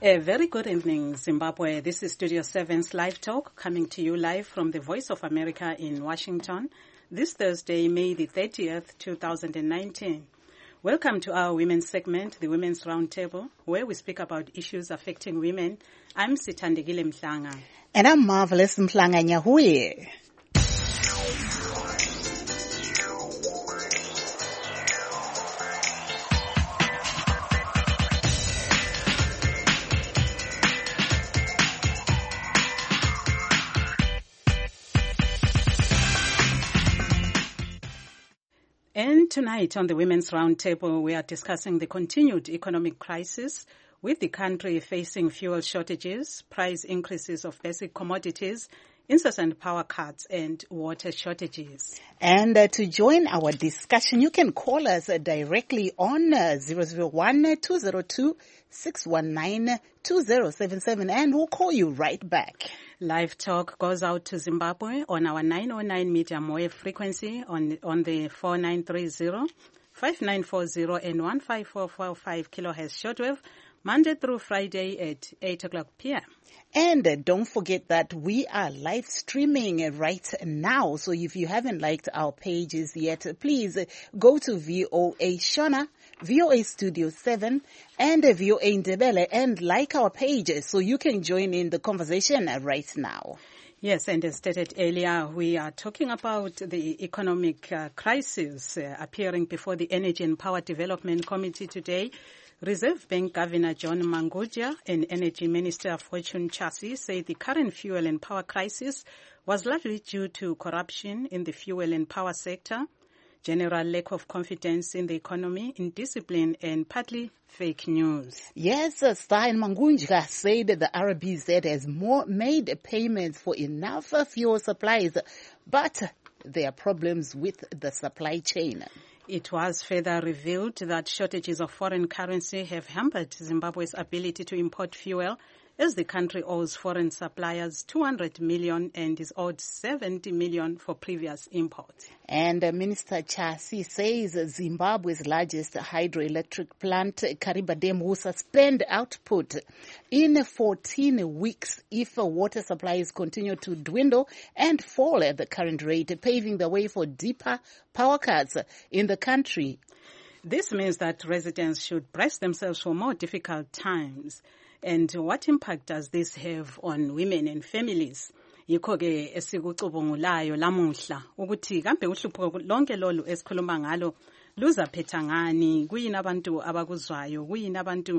A very good evening, Zimbabwe. This is Studio 7's Live Talk, coming to you live from the Voice of America in Washington, this Thursday, May the 30th, 2019. Welcome to our women's segment, the Women's Roundtable, where we speak about issues affecting women. I'm Sithandegile Mhlanga. And I'm Marvelous Mhlanga Nyahuye. And tonight on the Women's Roundtable, we are discussing the continued economic crisis with the country facing fuel shortages, price increases of basic commodities, incessant power cuts and water shortages. And to join our discussion, you can call us directly on 001-202-619-2077 and we'll call you right back. Live Talk goes out to Zimbabwe on our 909 medium wave frequency on the 4930, 5940 and 15445 kilohertz shortwave, Monday through Friday at 8 o'clock p.m. And don't forget that we are live streaming right now. So if you haven't liked our pages yet, please go to VOA Shona, VOA Studio 7, and VOA Ndebele and like our pages so you can join in the conversation right now. Yes, and as stated earlier, we are talking about the economic crisis appearing before the Energy and Power Development Committee today. Reserve Bank Governor John Mangudya and Energy Minister Fortune Chasi say the current fuel and power crisis was largely due to corruption in the fuel and power sector, general lack of confidence in the economy, indiscipline, and partly fake news. Yes, Stein Mangudya said that the RBZ has made payments for enough fuel supplies, but there are problems with the supply chain. It was further revealed that shortages of foreign currency have hampered Zimbabwe's ability to import fuel, as the country owes foreign suppliers 200 million and is owed 70 million for previous imports. And Minister Chasi says Zimbabwe's largest hydroelectric plant, Kariba Dam, will suspend output in 14 weeks if water supplies continue to dwindle and fall at the current rate, paving the way for deeper power cuts in the country. This means that residents should brace themselves for more difficult times. And what impact does this have on women and families? Yikho ke esikucubungulayo lamuhla ukuthi kambe uhlupho lonke lolu esikhuluma ngalo luzaphetha ngani, kuyini abantu abakuzwayo, kuyini abantu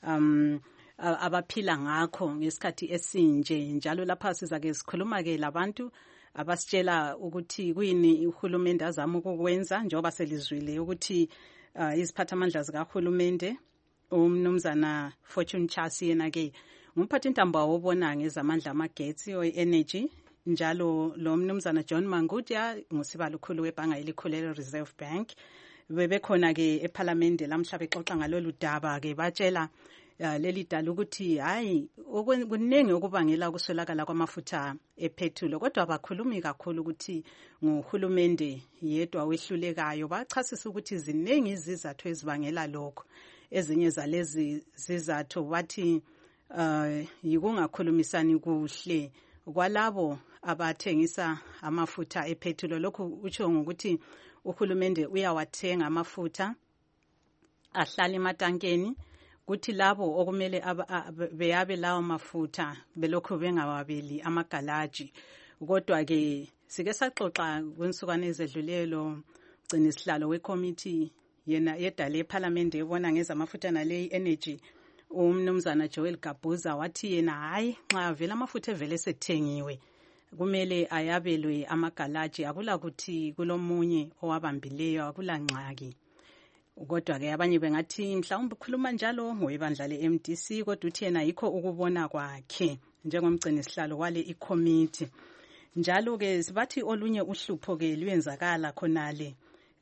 abaphila ngakho ngesikhathi esinje. Njalo lapha sizake sikhuluma ke labantu abasitshela ukuthi kuyini uhulumende azama ukukwenza, njengoba selizwile ukuthi iziphathamandla zikahulumende umnumzana Fortune Chasi yena ke ngumphathi intambo awobona ngezamandla amagetsi o-energy, njalo lo mnumzana John Mangudya ngusibalo khulu webhanga elikhulu Reserve Bank bebekhona ke eParliament lamhla bexoxa ngalolu daba ke batshela leli dala ukuthi hayi kunengi okubangela ukuswelakala kwamafutha epetrol, kodwa bakhulumi kakhulu ukuthi nguhulumende yedwa wehlulekayo. Bachasisa ukuthi zinengi izizathu ezibangela lokho. Ezinye zalezi zizathu bathi yikungakhulumisani kuhle kwalabo abathengisa amafutha epetrol. Lokhu utsho ngokuthi uhulumende uyawathenga amafutha ahlala ematankeni, kuthi labo okumele beyabe lawo mafutha belokhu bengawabeli amagalaji. Kodwa ke sike saxoxa kwinsukwana ezedlulelo gcina isihlalo wekommittee yena yedale eParliament ebona ngezamafutha nale energy, umnumzana Joel Gabuza wathi yena hayi nxa vele amafutha evele sethengiwe kumele ayabelwe amagalaji, akula kuthi kulomunye owabambileyo, akula ngxaki. Kodwa ke abanye bengathi mhlawumbe ukhuluma njalo ngoyibandla le-MDC, kodwa uthi yena yikho ukubona kwakhe njengomgcini sihlalo wale iCommittee. Njalo ke sibathi olunye uhlupho ke luyenzakala khonale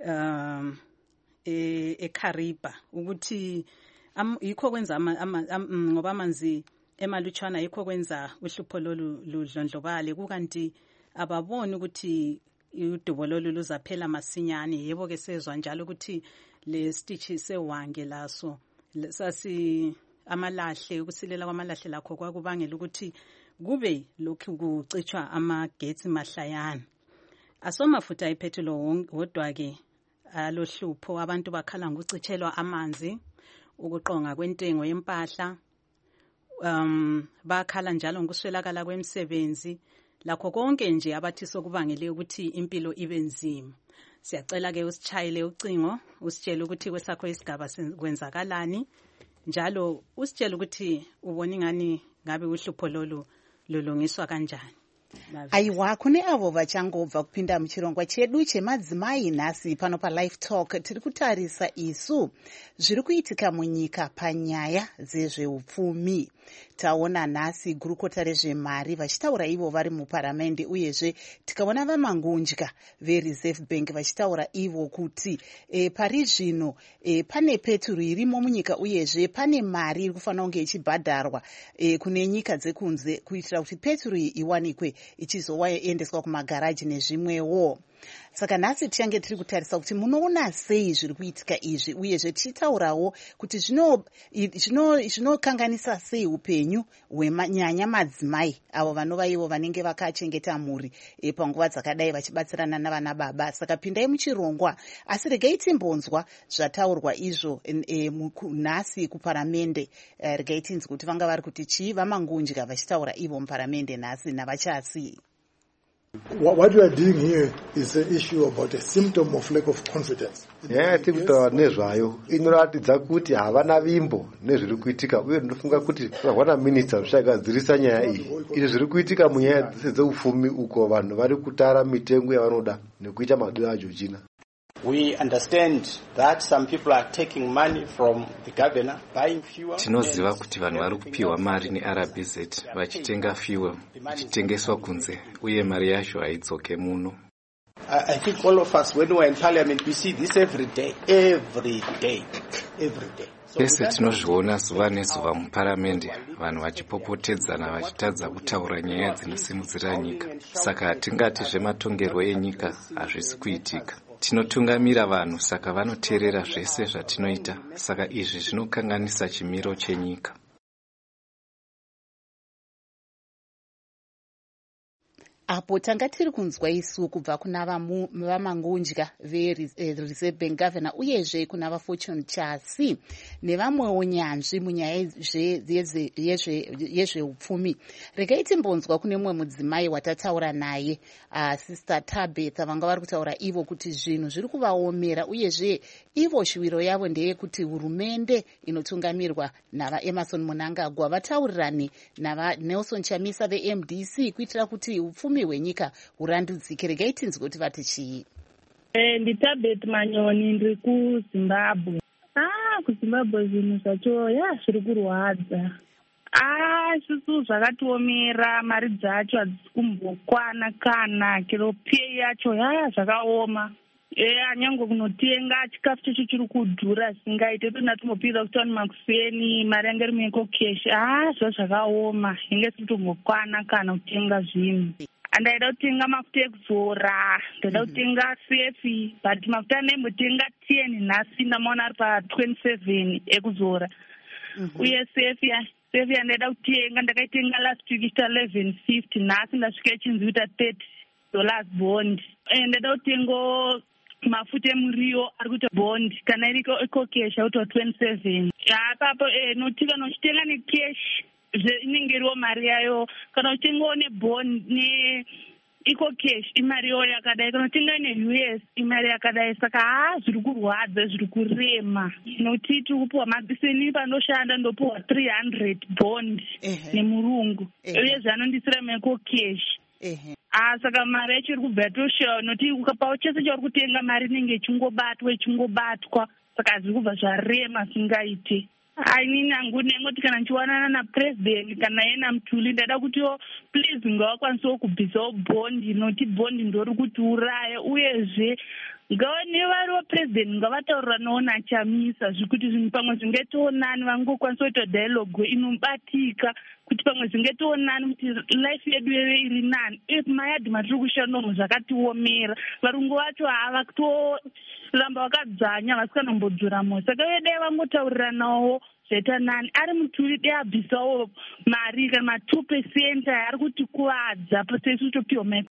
eKariba ukuthi yikho kwenza ngoba amanzi emalutshwana yikho kwenza uhlupho lolu ludlondlobale, kukanti ababoni ukuthi udubo lolu luzaphela masinyane. Yebo ke sezwa njalo ukuthi le stitch sewange laso sasi amalahle ukusilela kwamalahle lakho kwakubangela ukuthi kube lokhu kucitshwa amagetsi mahlayana. Asomafutha ephethilo wodwa ke alohlupho abantu bakhala ngokucitshelwa amanzi, ukuqonga kwentengo yempahla, bakhala njalo ngokuswelakala kwemisebenzi, lakho konke nje abathi sokubangele ukuthi impilo ibe nzima. Siyacela ke usichayele ucingo, usitshele ukuthi kwesakho isigaba kwenzakalani, njalo usitshele ukuthi ubona ngani ngabe uhlupho lolu lulungiswa kanjani. Aiwa, kune avo vachangobva kupinda muchirongwa chedu chemadzimai nhasi pano paLive Talk tiri kutarisa isu zviri kuitika munyika panyaya dzezveupfumi. Taona nhasi gurukota rezvemari vachitaura ivo vari muparamende, uyezve tikaona vamangunja veReserve Bank vachitaura ivo kuti pari zvino pane peturu irimo munyika, uyezve pane mari iri kufanira kunge ichibhadharwa kune nyika dzekunze kuitira kuti peturu iyi iwanikwe ichizoendeswa kumagaraji nezvimwewo. Saka nhasi tichange tiri kutarisa kuti munoona sei zviri kuitika izvi, uyezve tichitaurawo kuti zvinokanganisa sei upenyu hwenyanya madzimai avo vanova ivo vanenge vakachengeta mhuri panguva dzakadai vachibatsirana navana baba. Saka pindai muchirongwa, asi regai timbonzwa zvataurwa izvo nhasi kuparamende. Regai tinzwi kuti vanga vari kuti chii vamangunja vachitaura ivo muparamende nhasi navachasi. What we are doing here is an issue about a symptom of lack of confidence. Tikutaura nezvayo inoratidza kuti havana vimbo nezviri kuitika, uye ndinofunga kuti vana minista zvichagadzirisa nyaya iyi. Izvi zviri kuitika munyaya dzese dzeupfumi uko vanhu vari kutara mitengo yavanoda nekuita madiro aJochina. We understand that some people are taking money from the governor, buying fuel. Tinoziva kuti vanhu vari kupiwa mari neRBZ vachitenga fuel ichitengeswa kunze, uye mari yacho haidzoke muno. I think all of us, when we are in parliament, we see this every day. Pese tinozviona zuva nezuva muparamende, vanhu vachipopotedzana vachitadza kutaura nyaya dzinosimudzira nyika. Saka hatingati zvematongerwo enyika hazvisi kuitika. Tinotungamira vanhu, saka vanoteerera zvese zvatinoita. Saka izvi zvinokanganisa chimiro chenyika. Apo tanga tiri kunzwa isu kubva kuna vamangunja veReserve Bank Governor, uyezve kuna vaFortune Chasi nevamwewo nyanzvi munyaya yezveupfumi. Regai timbonzwa kune mumwe mudzimai watataura naye, Sister Tabitha, vanga vari kutaura ivo kuti zvinhu zviri kuvaomera, uyezve ivo shuviro yavo ndeyekuti hurumende inotungamirwa navaEmmerson Mnangagwa vataurirane navaNelson Chamisa veMDC kuitira kuti upfumi hwenyika hurandudzike. Regai tinzwe kuti vati chii. Nditabet Manyoni, ndiri kuZimbabwe. KuZimbabwe zvinhu zvacho zviri kurwadza. Isusu zvakatiomera, mari dzacho hadzisi kumbokwana kana kero pay yacho zvakaoma. Anyange kunotenga chikafu chacho chiri kudhura zvisingaite, tonatombopiza kuti vanu makuseni mari yange iri mueko keshi. Zvakaoma, inge sitombokwana kana kutenga zvinhu. Andaida kutenga mafuta ekuzora, ndaida kutenga sefi, but mafuta andaimbotenga 10 nhasi ndamaona ari pa27 ekuzora. Uye sefi yandaida kutenga ndakaitenga last week ichita 11.50, nhasi ndasvika ichinzi kuita $30 bond. Ndaida kutenga mafuta emuriwo ari kuita bond, kana iri ekokesha kuita 27. Apapo notika nochitenga nekeshi inenge iriwo mari yayo, kana utengawo nebond neecocash imariwo yakadai, kana utenga neUS imari yakadai. Saka zviri kurwadza, zviri kurema, nokuti tiri kupiwa mabiseni panoshanda ndopiwa 300 bond nemurungu, uye zvanondisira mecocash. Saka mari yacho iri kubva yatoshawa, nokuti ukapawo chese chauri kutenga mari inenge ichingobatwa. Saka zviri kubva zvarema zvingaite. Inini hangu ndengoti kana ndichiwanana naPresident kana yena Mutuli, ndada kutiwo please ngavakwanisewo kubvisawo bondi, nokuti bondi ndori kuti uraye, uyezve nevariwo President ngavatauranawo naChamisa zvekuti zvinhu pamwe zvingetionani, vangokwanisa kuita dialogue inobatika, kuti pamwe zvingetionani kuti life yedu iri nani. Mayadhi matiri kushandamo zvakatiomera, varungu vacho hava kutoramba vakadzanya vasikanambodzura moyo. Saka vedai vangotauriranawo zeta nani ari muturi dei abvisawo mari kana 2% ari kuti kuadza pasesu topiwa meko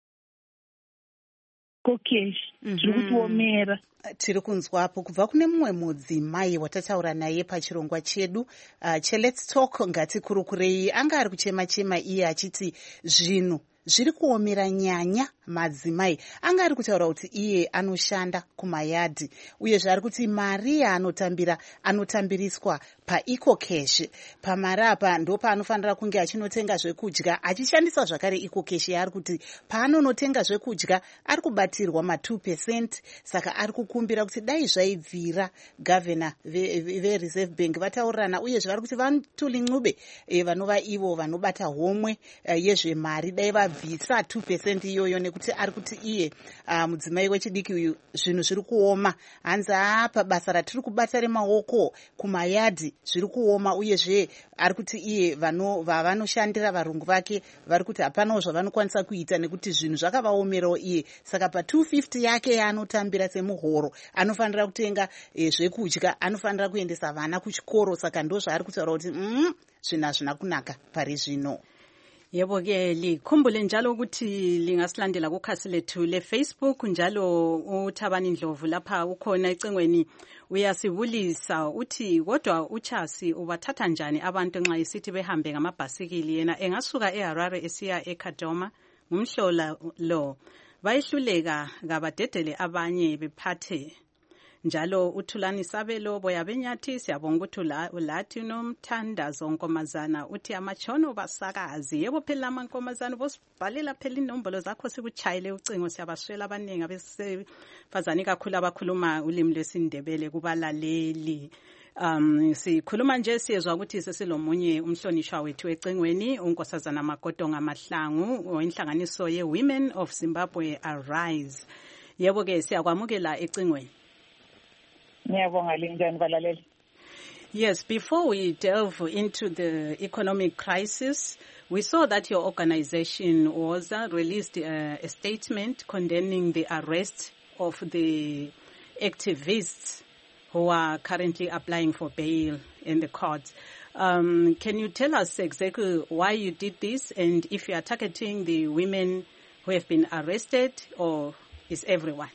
cash zviri kutiomera. Tiri kunzwapo kubva kune mumwe mudzimai watataura naye pachirongwa chedu cheLet's Talk ngatikurukurei. Anga ari kuchema-chema iye achiti zvinhu zviri kuomera nyanya madzimai. Anga ari kutaura kuti iye anoshanda kumayadhi uyezve ari kuti mari anotambiriswa paEcocash. Pamari apa ndo paanofanira kunge achinotenga zvekudya achishandisa zvakare Ecocash yaari kuti paanonotenga zvekudya ari kubatirwa ma2%. Saka ari kukumbira kuti dai zvaibvira gavhena veReserve Bank vataurirana uyezve vari kuti Vantuli Ncube vanova ivo vanobata homwe yezvemari dai vabvisa 2% iyoyo nekuti ari kuti iye mudzimai wechidiki uyu zvinhu zviri kuoma. Hanzi apa basa ratiri kubata remaoko kumayadhi zviri kuoma uyezve ari kuti iye vavanoshandira varungu vake vari kuti hapanawo zvavanokwanisa kuita nekuti zvinhu zvakavaomerawo iye. Saka pa250 yake yaanotambira semuhoro anofanira kutenga zvekudya, anofanira kuendesa vana kuchikoro. Saka ndo zvaari kutaura kuti zvinhu hazvina kunaka pari zvino. Yebo ke likhumbule njalo ukuthi lingasilandela kukhasi lethu leFacebook njalo uThabani Ndlovu lapha ukhona ecingweni uyasibulisa uthi kodwa uChasi ubathatha njani abantu nxa isithi behambe ngamabhasikili yena engasuka eHarare esiya eKadoma ngumhlola lo bayihluleka kabadedele abanye bephathe njalo uThulani Sabelo boyabenyathi siyabonga ukuthi ulathi nomthandazo nkomazana uthi amatshono basakazi. Yebo phela amankomazana bosibhalela phela inombolo zakho sikuchayile ucingo siyabaswela abaningi abesifazane kakhulu abakhuluma ulimi lwesiNdebele kubalaleli. Sikhuluma nje siyezwa ukuthi sesilomunye umhlonishwa wethu ecingweni uNkosazana Magodonga Mahlangu oyinhlanganiso ye-Women of Zimbabwe Arise. Yebo ke siyakwamukela ecingweni. Yes, before we delve into the economic crisis, we saw that your organization was released a statement condemning the arrest of the activists who are currently applying for bail in the courts. Can you tell us exactly why you did this and if you are targeting the women who have been arrested or is everyone?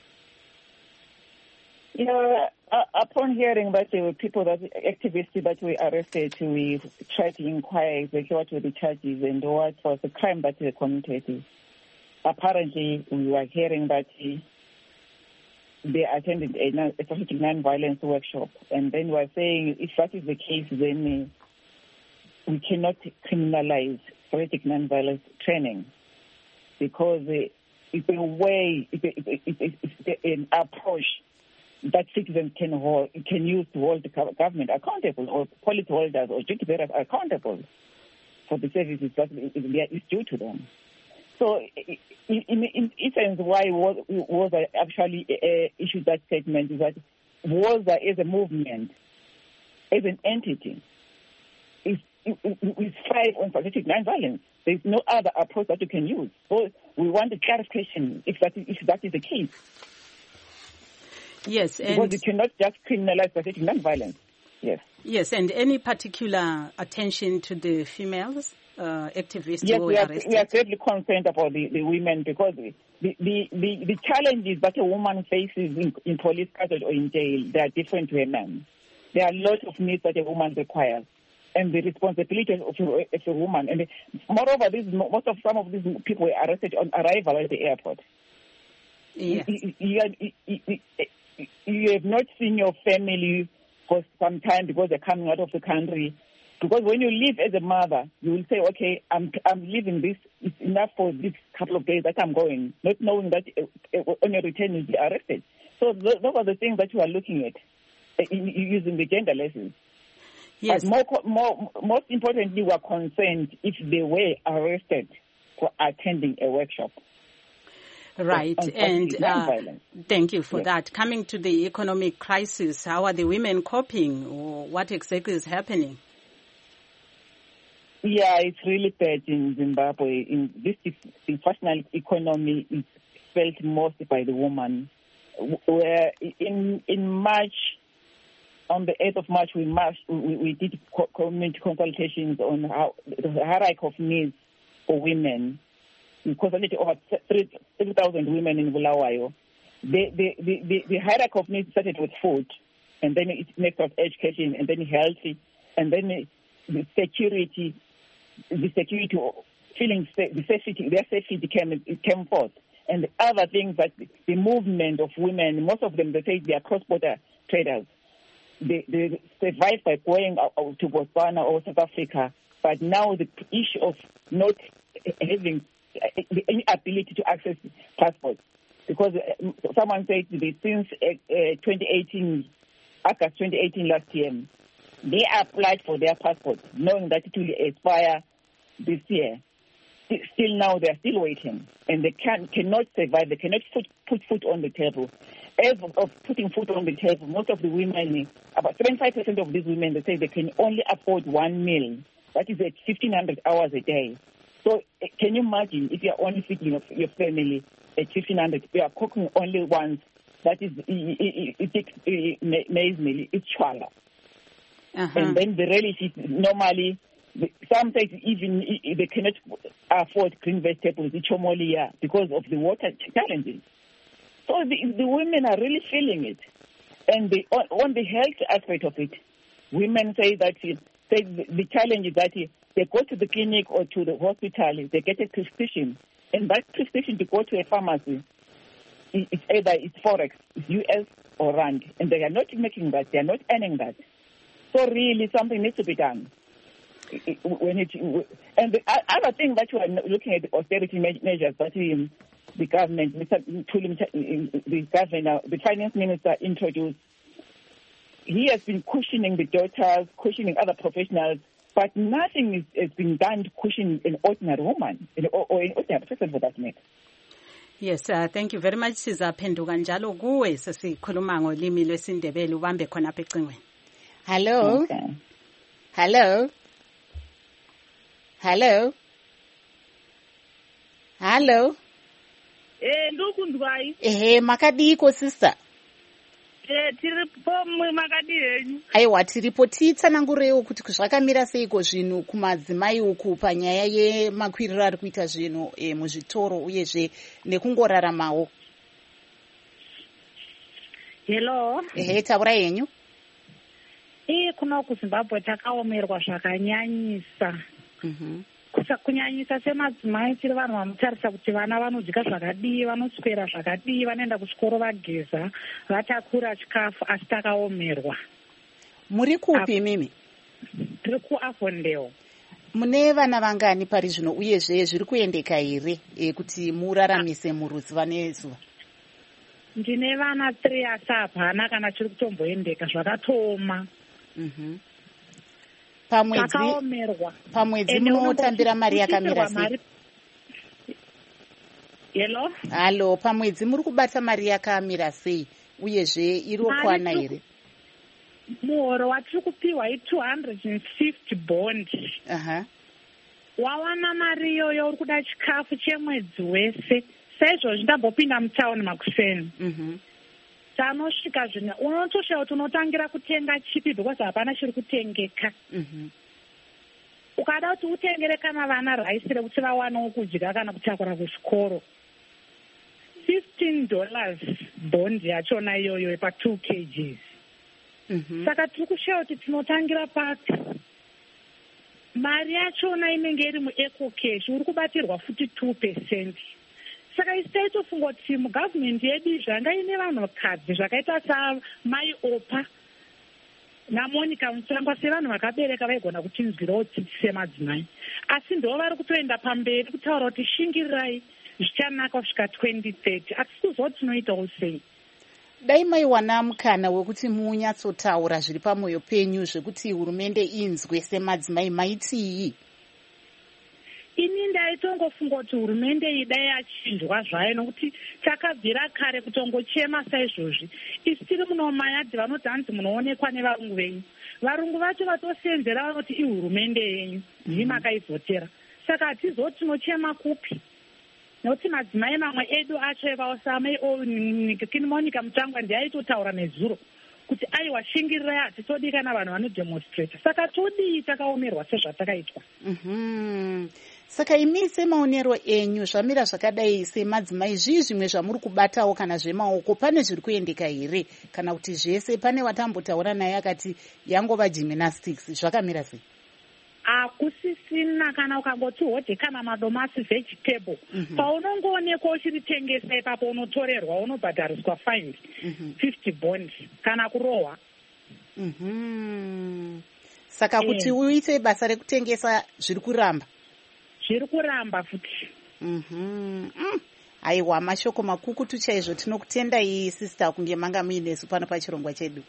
Upon hearing that there were activists that were arrested, we tried to inquire exactly what were the charges and what was the crime that they committed. Apparently, we were hearing that they attended a strategic non-violence workshop, and then we were saying if that is the case, then we cannot criminalize strategic non-violence training because it's a way, it's an approach that citizens can use to hold the government accountable or policy holders or duty bearers accountable for the services that is due to them. So in essence, why was actually issued that statement is that WOZA as a movement, as an entity, is strive on strategic non-violence. There is no other approach that you can use. So we want a clarification if that is the case. Yes, and because you cannot just criminalize strategic non-violence. Yes. Yes, and any particular attention to the females activists who were arrested? Yes, we are greatly concerned about the women because the challenges that a woman faces in police custody or in jail, they are different to a man. There are lots of needs that a woman requires, and the responsibilities of a woman. And moreover, some of these people were arrested on arrival at the airport. Yes. You have not seen your family for some time because they're coming out of the country. Because when you leave as a mother, you will say, okay, I'm leaving this. It's enough for this couple of days that I'm going, not knowing that on your return you'll be arrested. So those are the things that you are looking at using the gender lessons. Yes. But most importantly, we are concerned if they were arrested for attending a workshop. Right, and thank you for that. Coming to the economic crisis, how are the women coping? What exactly is happening? Yeah, it's really bad in Zimbabwe. In this national economy is felt most by the woman. Where in March on the 8th of March, we did community consultations on how the hierarchy of needs for women. We consulted over 3,000 women in Bulawayo. The hierarchy of needs started with food, and then it next was education, and then health, and then the security, feeling the safety, their safety came forth. And the other things that the movement of women, most of them, they say they are cross-border traders. They survive by going out to Botswana or South Africa, but now the issue of not having any ability to access passports, because someone said that since 2018, August 2018 last year, they applied for their passports, knowing that it will expire this year. Still now they are still waiting, and they cannot survive. They cannot put food on the table. As of putting food on the table, most of the women, about 75% of these women, they say they can only afford one meal. That is at 1,500 hours a day. So can you imagine if you are only feeding your family at 1,500, you are cooking only once. That is, maize meal, it's chwala. And then the relatives normally, some say even they cannot afford green vegetables, ichomolia, because of the water challenges. So the women are really feeling it. And on the health aspect of it, women say that the challenge is that they go to the clinic or to the hospital, they get a prescription, and that prescription to go to a pharmacy, it's either it's Forex, it's US or Rand, and they are not making that, they are not earning that. So really something needs to be done. And the other thing that we are looking at, the austerity measures that the government, the governor, the finance minister introduced, he has been cushioning the daughters, cushioning other professionals, but nothing has been done to cushion an ordinary woman or an ordinary person for that matter. Yes, thank you very much. Sizaphenduka njalo kuwe sesikhuluma ngolimi lwesiNdebele ubambe khona apha ecingweni. Hello. Okay. Hello. Hello. Hello. Ndokundwai. Makadiko sister. Tiripo makadi henyu. Aiwa tiripo titsanangurewo kuti zvakamira seiko zvinhu kumadzimai uku panyaya yemakwiriro ari kuita zvinhu muzvitoro uyezve nekungoraramawo. Hello. Taura henyu. Kuno kuZimbabwe takaomerwa zvakanyanyisa. Kunyanyisa semadzimai tiri vanhu vanotarisa kuti vana vanodya zvakadii, vanoswera zvakadii, vanoenda kuchikoro vageza, vatakura chikafu, asi takaomerwa. Muri kupi mimi? Tiri kuAfondale. Mune vana vangani pari zvino uyezve zviri kuendeka here kuti muraramise muruziva nezuva? Ndine vana 3 asi hapana kana chiri kutomboendeka zvakatoma. Pamwedzi munotambira mari yakamira sei? Hello? Halo, pamwedzi muri kubata mari yakamira sei uyezve irokwana here? Muhoro watiri kupiwa i250 bond. Wawana mari iyoyo uri kuda chikafu chemwedzi wese. Saizvozvi ndambopinda mutauni makuseni. Tanosvika zvino unotoshaura kuti unotangira kutenga chipi because hapana chiri kutengeka. Ukada kuti utengere kana vana raisi rekuti vawanewo kudya kana kutakura kuchikoro, $15 bondi yachona iyoyo yepa 2 kgs. Saka tiri kushaura kuti tinotangira pati. Mari yachona inenge iri mueco cash, uri kubatirwa futi 2%. Saka isitaitofunga kuti mugavhmendi yedu zvanga ine vanhukadzi zvakaita samai Opa naMonica Mutsvangwa sevanhu vakabereka vaigona kutinzwirawo tsitsi semadzimai, asi ndo vari kutoenda pamberi kutaura kuti shingirirai zvichanaka kusvika 2030. Hatisizowo tinoitawo sei. Dai maiwana mukana wekuti munyatsotaura zviri pamwoyo penyu zvekuti hurumende inzwe semadzimai, maitii? Ini ndaitongofunga kuti hurumende idai yachinjwa zvayo nokuti takabvira kare kutongochema saizvozvi. Isi tiri muno mumayadhi vanoti hanzi munoonekwa nevarungu venyu. Varungu vacho vatosenzera vanoti ihurumende yenyu, ndii makaivhotera. Saka hatizo tinochema kupi? Nokuti madzimai mamwe edu acho evaosamai Monica Mutsvangwa ndiaitotaura nezuro kuti aiwa shingirirai hatitodi kana vanhu vanodemonstrata. Saka todii takaomerwa sezvatakaitwa. Saka imi semaonero enyu zvamira zvakadai semadzimai, zvii zvimwe zvamuri kubatawo kana zvemaoko, pane zviri kuendeka here kana kuti zvese? Pane watambotaura naye akati yangova gymnastics, zvakamira sei? Hakusisina. Kana ukangoti hodhe kana madomasi vegetable paunongoonekwa uchiritengesa ipapo unotorerwa, unobhadhariswa fine 50 bond kana kurohwa. Saka kuti uite basa rekutengesa zviri kuramba? Zviri kuramba futi. Aiwa, mashoko makukutu chaizvo. Tinokutendai sister kunge manga muinesu pano pachirongwa chedu.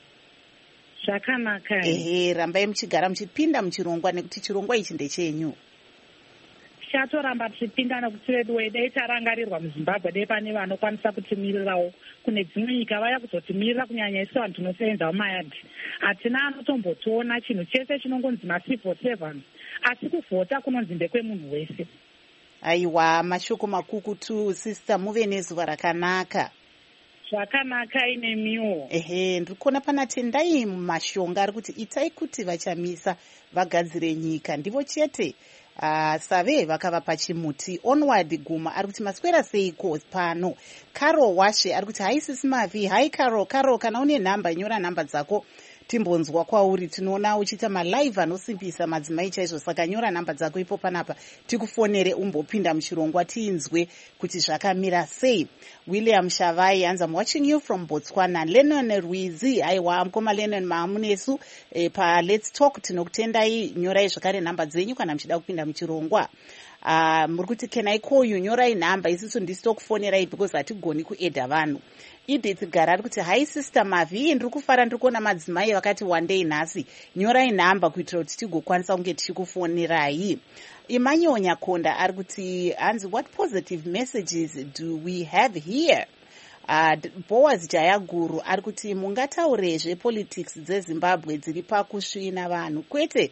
Zvakanaka. Rambai muchigara muchipinda muchirongwa nekuti chirongwa ichi ndechenyu. Tichatoramba tichipinda nekuti redu dai tarangarirwa muZimbabwe dai pane vanokwanisa kutimirirawo kune dzimwe nyika vaya kuzotimirira, kunyanya isi vanhu tinosevenza mumayadhi. Hatina anotombotiona, chinhu chese chinongonzi macivil servants, asi kuvhota kunonzi ndekwemunhu wese. Aiwa, mashoko makukutu sister, muve nezuva rakanaka. Zvakanaka inemiwo. Ndiri kuona pana Tendai mumashonga ari kuti itai kuti vachamisa vagadzire nyika ndivo chete. Save vakava pachimuti. Onward Guma ari kuti maswera seiko pano. Karo Washe ari kuti haisisi mavi. Hai Karo, kana une nhamba nyora nhamba dzako timbonzwa kwauri. Tinoona uchiita malive anosimbisa madzimai chaizvo, saka nyora nhamba dzako ipo panapa tikufonere umbopinda muchirongwa tiinzwe kuti zvakamira sei. William Shavai hands I'm watching you from Botswana. Lennon Ruizi, aiwa mkoma Lennon maamunesu pa Let's Talk tinokutendai. Nyorai zvakare nhamba dzenyu kana muchida kupinda muchirongwa. Muri kuti can I call you, nyorai nhamba, isisu ndisitokufonerai because hatigoni kuedha vanhu. Edith Gara ari kuti hai sister Mavi, ndiri kufara ndiri kuona madzimai vakati one day nhasi, nyorai nhamba kuitira kuti tigokwanisa kunge tichikufonerai. Emmanuel Nyakonda ari kuti hanzi what positive messages do we have here? Boaz Jayaguru ari kuti mungataurezve politics dzeZimbabwe dziri pakusvina vanhu kwete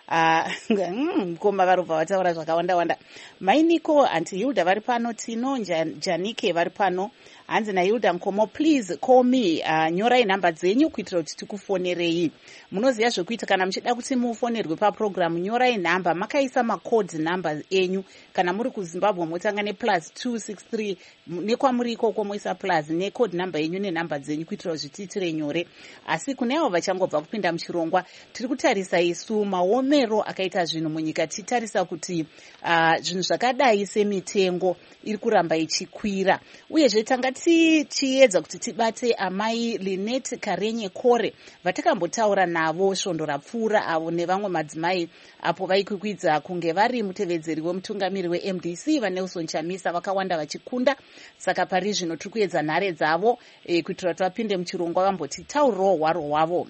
mkomba varobva vataura zvakawanda. Mainiko anti Hilda vari pano, Tino Janike vari pano. Hanzi naHilda Mkomo, please call me. Nyorai nhamba dzenyu kuitira kuti tikufonerei. Munoziva zvekuita kana muchida kuti mufonerwe paprogramu, nyorai nhamba makaisa macode number enyu. Kana muri kuZimbabwe motanga +263 nekwamuri ikoko moisa plus necode number yenyu nenhamba dzenyu kuitira kuti zviitire nyore. Asi kune avo vachangobva kupinda muchirongwa, tiri kutarisa isu maomero akaita zvinhu munyika, tichitarisa kuti zvinhu zvakadai semitengo iri kuramba ichikwira. Uyezve tanga tichiedza kuti tibate amai Linet Karenye Kore vatakambotaura navo svondo rapfuura avo nevamwe madzimai apo vaikwikwidza kunge vari mutevedzeri wemutungamiri weMDC vaNelson Chamisa, vakawanda vachikunda. Saka pari zvino tiri kuedza nhare dzavo kuitira kuti vapinde muchirongwa vambotitaurirawo hwaro hwavo.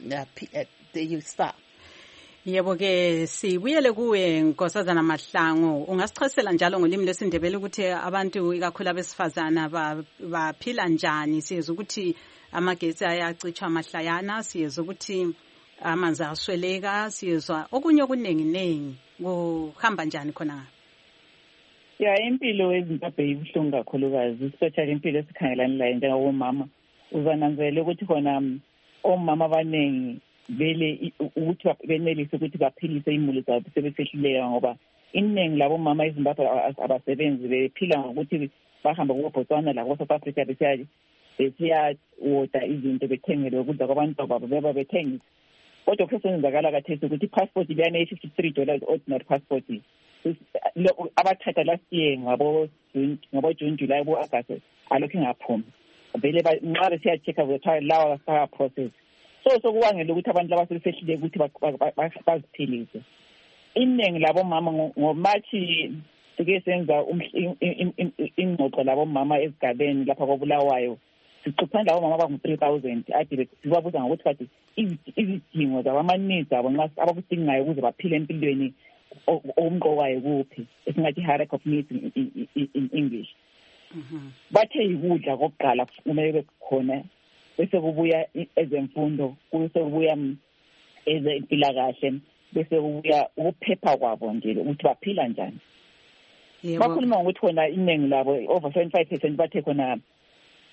Yebo ke sibuyele kuwe Nkosazana Mahlangu, ungasichasela njalo ngolimi lwesiNdebele ukuthi abantu ikakhulu abesifazana baphila njani? Siyeza ukuthi amagetsi ayacitshwa mahlayana, siyeza ukuthi amanzi asweleka, siyezwa okunye okuningi kuhamba njani khona? Impilo eZimbabwe ibuhlungu kakhulukazi, especially impilo esikhangelane layo njengomama. Uzananzela ukuthi khona omama abaningi vele ukuthi benelise ukuthi baphilise imuli zabo sebesehluleka, ngoba iningi labo mama eZimbabwe abasebenzi bephila ngokuthi bahamba kuBotswana la South Africa besiya order izinto bethengele ukudla kwabantu babo beba bethengisa. Kodwa kusenzakala kathesi ukuthi passport liyane $53 ordinary passport abathatha last year ngabo June July August alokhu ngaphumi vele nxa besiya check ukuthi lawa ka process. So kuwangela ukuthi abantu labasehlile ukuthi baziphilise. Iningi labo mama ngoMathi sike senza ingxoxo labo mama esigabeni lapha koBulawayo. Sixoxana labo mama abangu-3,000 ade sibabuza ngokuthi kathi izidingo zabo ama-needs abo nxa abakudingayo ukuze baphile empilweni okumqokayo kuphi, esingathi hierarchy of needs in English. Bathe yikudla kokuqala kumele bekhona, bese kubuya ezemfundo, bese kubuya ezempilakahle, bese kubuya ukuphepha kwabo nje ukuthi baphila njani. Bakhuluma ngokuthi khona iningi labo over 75% bathe khona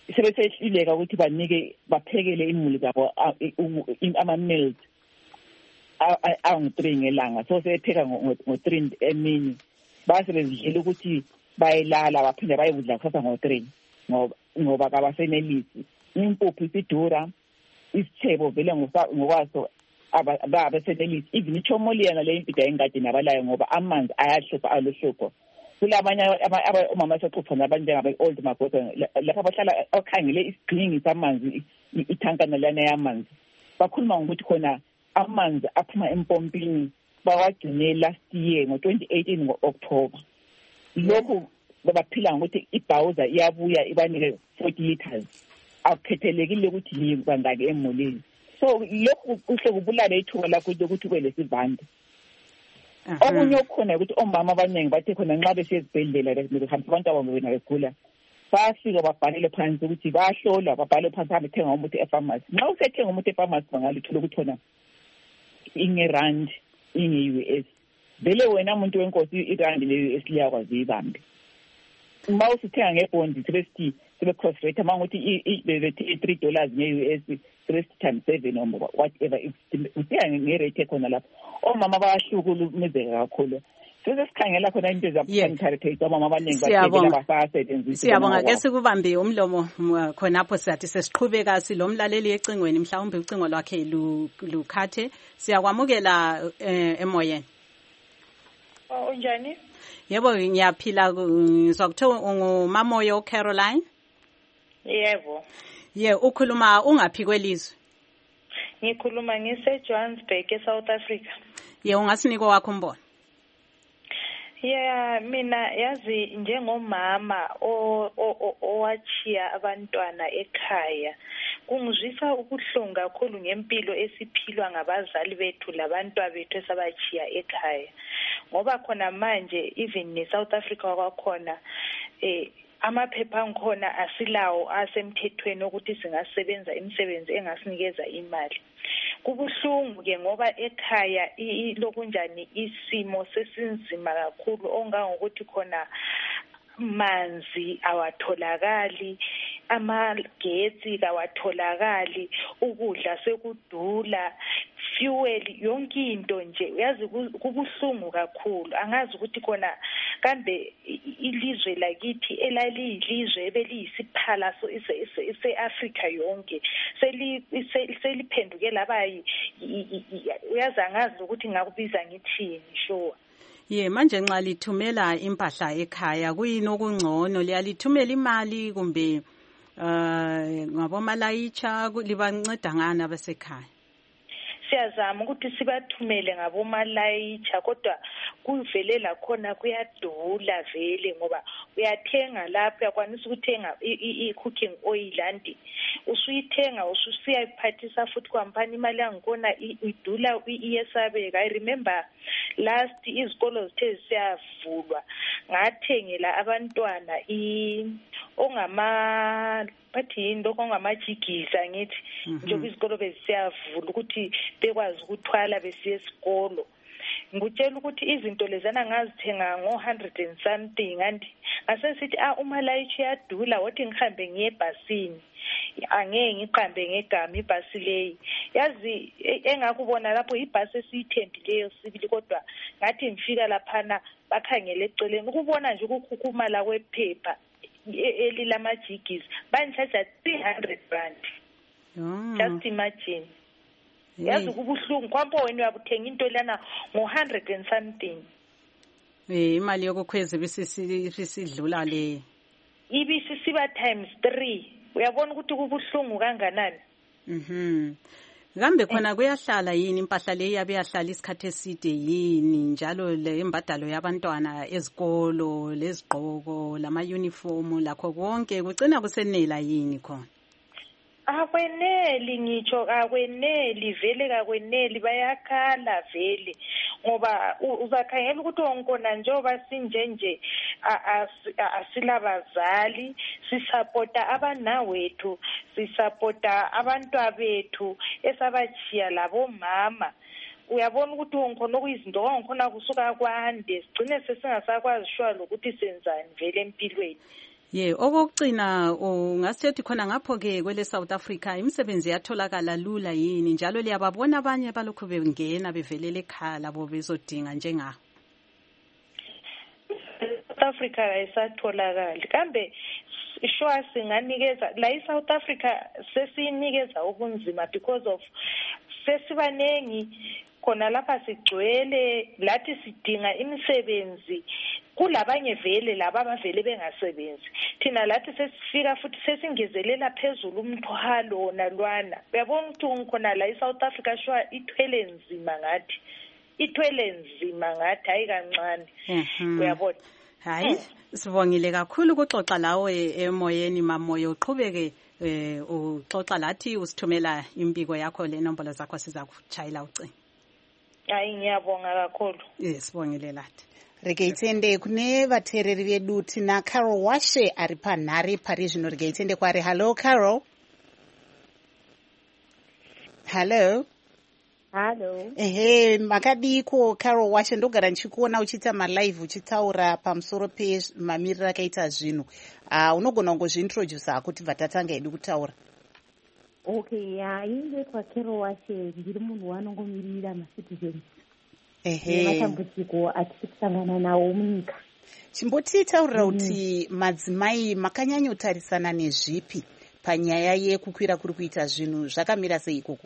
sebesehluleka ukuthi banike baphekele imuli zabo ama-meals angu-3 ngelanga, so sebepheka ngo-3 emini, basebezidlela ukuthi bayelala baphinde bayekudla kusasa ngo-3 ngoba kabasenelisi. Impuphu isidura, isithebo vele ngokwaso abasenelisi. Even ichomoliyana le impida engadini abalayo ngoba amanzi ayahlupha alohlupho. Kulabanye omama asequpha nabantu njengabe-old magoda lapho abahlala okhangele isigxingi samanzi, ithankana lana yamanzi. Bakhuluma ngokuthi khona amanzi aphuma empompini bawagcine last year ngo-2018 ngo-October. Lokhu baphila ngokuthi ibhawuza iyabuya ibanike 40 liters. Akukhethelekile ukuthi yiba ngake emolini. So lokhu kuhle kubulala ithuba lakho ukuthi ube lesivande. Okunye okukhona ukuthi omama abaningi bathe khona nxa besiya ezibhedlela behamba abantu ababo bena begula, bafika babhalele phansi ukuthi bayahlolwa, babhale phansi hambe thenga umuthi e-pharmacy. Nxa usethenga umuthi e-pharmacy bangalithola ukuthi khona inge-rand, inge-US. Vele wena muntu wenkosi irandi le-US liyakwazi ibambe. Uma usithenga ngebhondi sebe-cross rate mangokuthi bethi $3 nge-US, times 7 or whatever, usiya ngerate khona lapho. Omama bayahlukulumezeka kakhulu. Sesikhangela khona into zabusanitary test omama abaningi basebenzisa. Siyabonga ke sikubambe umlomo khonapho siyathi sesiqhubeka silomlaleli ecingweni mhlawumbe ucingo lwakhe lukhathe. Siyakwamukela emoyeni. Unjani? Yebo ngiyaphila, ngizwa kuthiwa unguMamoyo Caroline. Yebo. Ukhuluma ungaphi kwelizwe? Ngikhuluma ngise-Johannesburg eSouth Africa. Ungasinika wakho umbono? Mina yazi njengomama owachiya abantwana ekhaya, kungizwisa ubuhlungu kakhulu ngempilo esiphilwa ngabazali bethu labantwa bethu esabachiya ekhaya. Ngoba khona manje even neSouth Africa kwakhona amaphepha angikhona asilawo asemthethweni ukuthi singasebenza imisebenzi engasinikeza imali. Kubuhlungu ke ngoba ekhaya lokunjani isimo sesinzima kakhulu ongangokuthi khona manzi awatholakali, amagetsi awatholakali, ukudla sekudula, fuel, yonke into nje uyazi kubuhlungu kakhulu. Angazi ukuthi khona kambe ilizwe lakithi elaliyilizwe ebeliyisiphala ise-Africa yonke seliphenduke laba uyazi angazi ukuthi ngakubiza ngithini sure. Manje nxa lithumela impahla ekhaya kuyini okungcono, liyalithumela imali kumbe ngabomalayicha libanceda ngani abasekhaya? Siyazama ukuthi sibathumele ngabomalayicha kodwa kuvele lakhona kuyadula vele ngoba uyathenga lapho, uyakwanisa ukuthenga i-cooking oil andi usuyithenga usuyayiphathisa futhi kwampani imali yangkhona idula iyesabeka. I remember last izikolo zithe siyavulwa ngathengela abantwana bathi yini lokho ongamajigisa ngithi njengoba izikolo bezisiyavula ukuthi bekwazi ukuthwala besiya esikolo. Ngutshela ukuthi izinto lezana ngazithenga ngo-100 and something andi ngasesithi umalayichi yadula wathi ngihambe ngiye ebhasini angeke ngiqambe ngegama ibhasi leyi. Yazi engakubona lapho ibhasi esiyithembileyo sibili kodwa ngathi ngifika laphana bakhangele eceleni ukubona nje ukukhukhumala kwephepha elilamajigisi bangishaja 300 rand. Just imagine. Yazi kubuhlungu kwampo wena uyabuthenga into lana ngo-100 and something. Imali yokukhweza ibisidlula le. Ibisisiba times 3. Uyabona ukuthi kubuhlungu kanganani. Kambe khona kuyahlala yini impahla le yabe yahlala isikhathi eside yini njalo le imbadalo yabantwana ezikolo lezigqoko lama uniform lakho konke kugcina kusenela yini khona? Akweneli ngitsho akweneli vele kakweneli bayakhala vele ngoba uzakhangela ukuthi onkona njengoba sinjenje asilabazali sisapota abanawethu sisapota abantwa bethu esabachiya labo mama. Uyabona ukuthi onkhona okuyizinto onkhona kusuka kwande sigcine sesingasakwazi shwa lokuthi senzani vele empilweni. Okugcina ungasithi khona ngapho-ke kwele South Africa imisebenzi yatholakala lula yini njalo liyababona abanye balokhu bengena bevelela ekhaya labo bezodinga njengawo? South Africa ayisatholakali kambe sure singanikeza la eSouth Africa sesinikeza ubunzima because of sesibanengi khona lapha sigcwele lathi sidinga imisebenzi kulabanye vele laba abavele bengasebenzi thina lathi sesifika futhi sesingezelela phezulu umthwalo nalwana uyabona ukuthi khona la eSouth Africa sure ithwele nzima ngathi hayi kancane uyabona. Hayi sibongile kakhulu ukuxoxa lawe emoyeni mamoyo uqhubeke uxoxa lathi usithumela impiko yakho lenombolo zakho siza kuchayela ucingo. Hayi ngiyabonga kakhulu. Sibongile lathi. Regeitende kune vateereri vedu tina Carol Washe ari panhare parizvino. Regeitende kwari. Hello Carol. Hello. Makadiko Carol Washe, ndogara ndichikuona uchiita malive uchitaura pamusoro pemamiriro akaita zvinhu. Unogona kungozviintroduce kuti vatatanga edu kutaura. Ingetwa Carol Washe, ndiri munhu wanongomirira macitizens. Nematambudziko atiri kusangana nawo munyika. Chimbotitaurira kuti madzimai makanyanyotarisana nezvipi panyaya yekukwira kuri kuita zvinhu, zvakamira sei ikoko?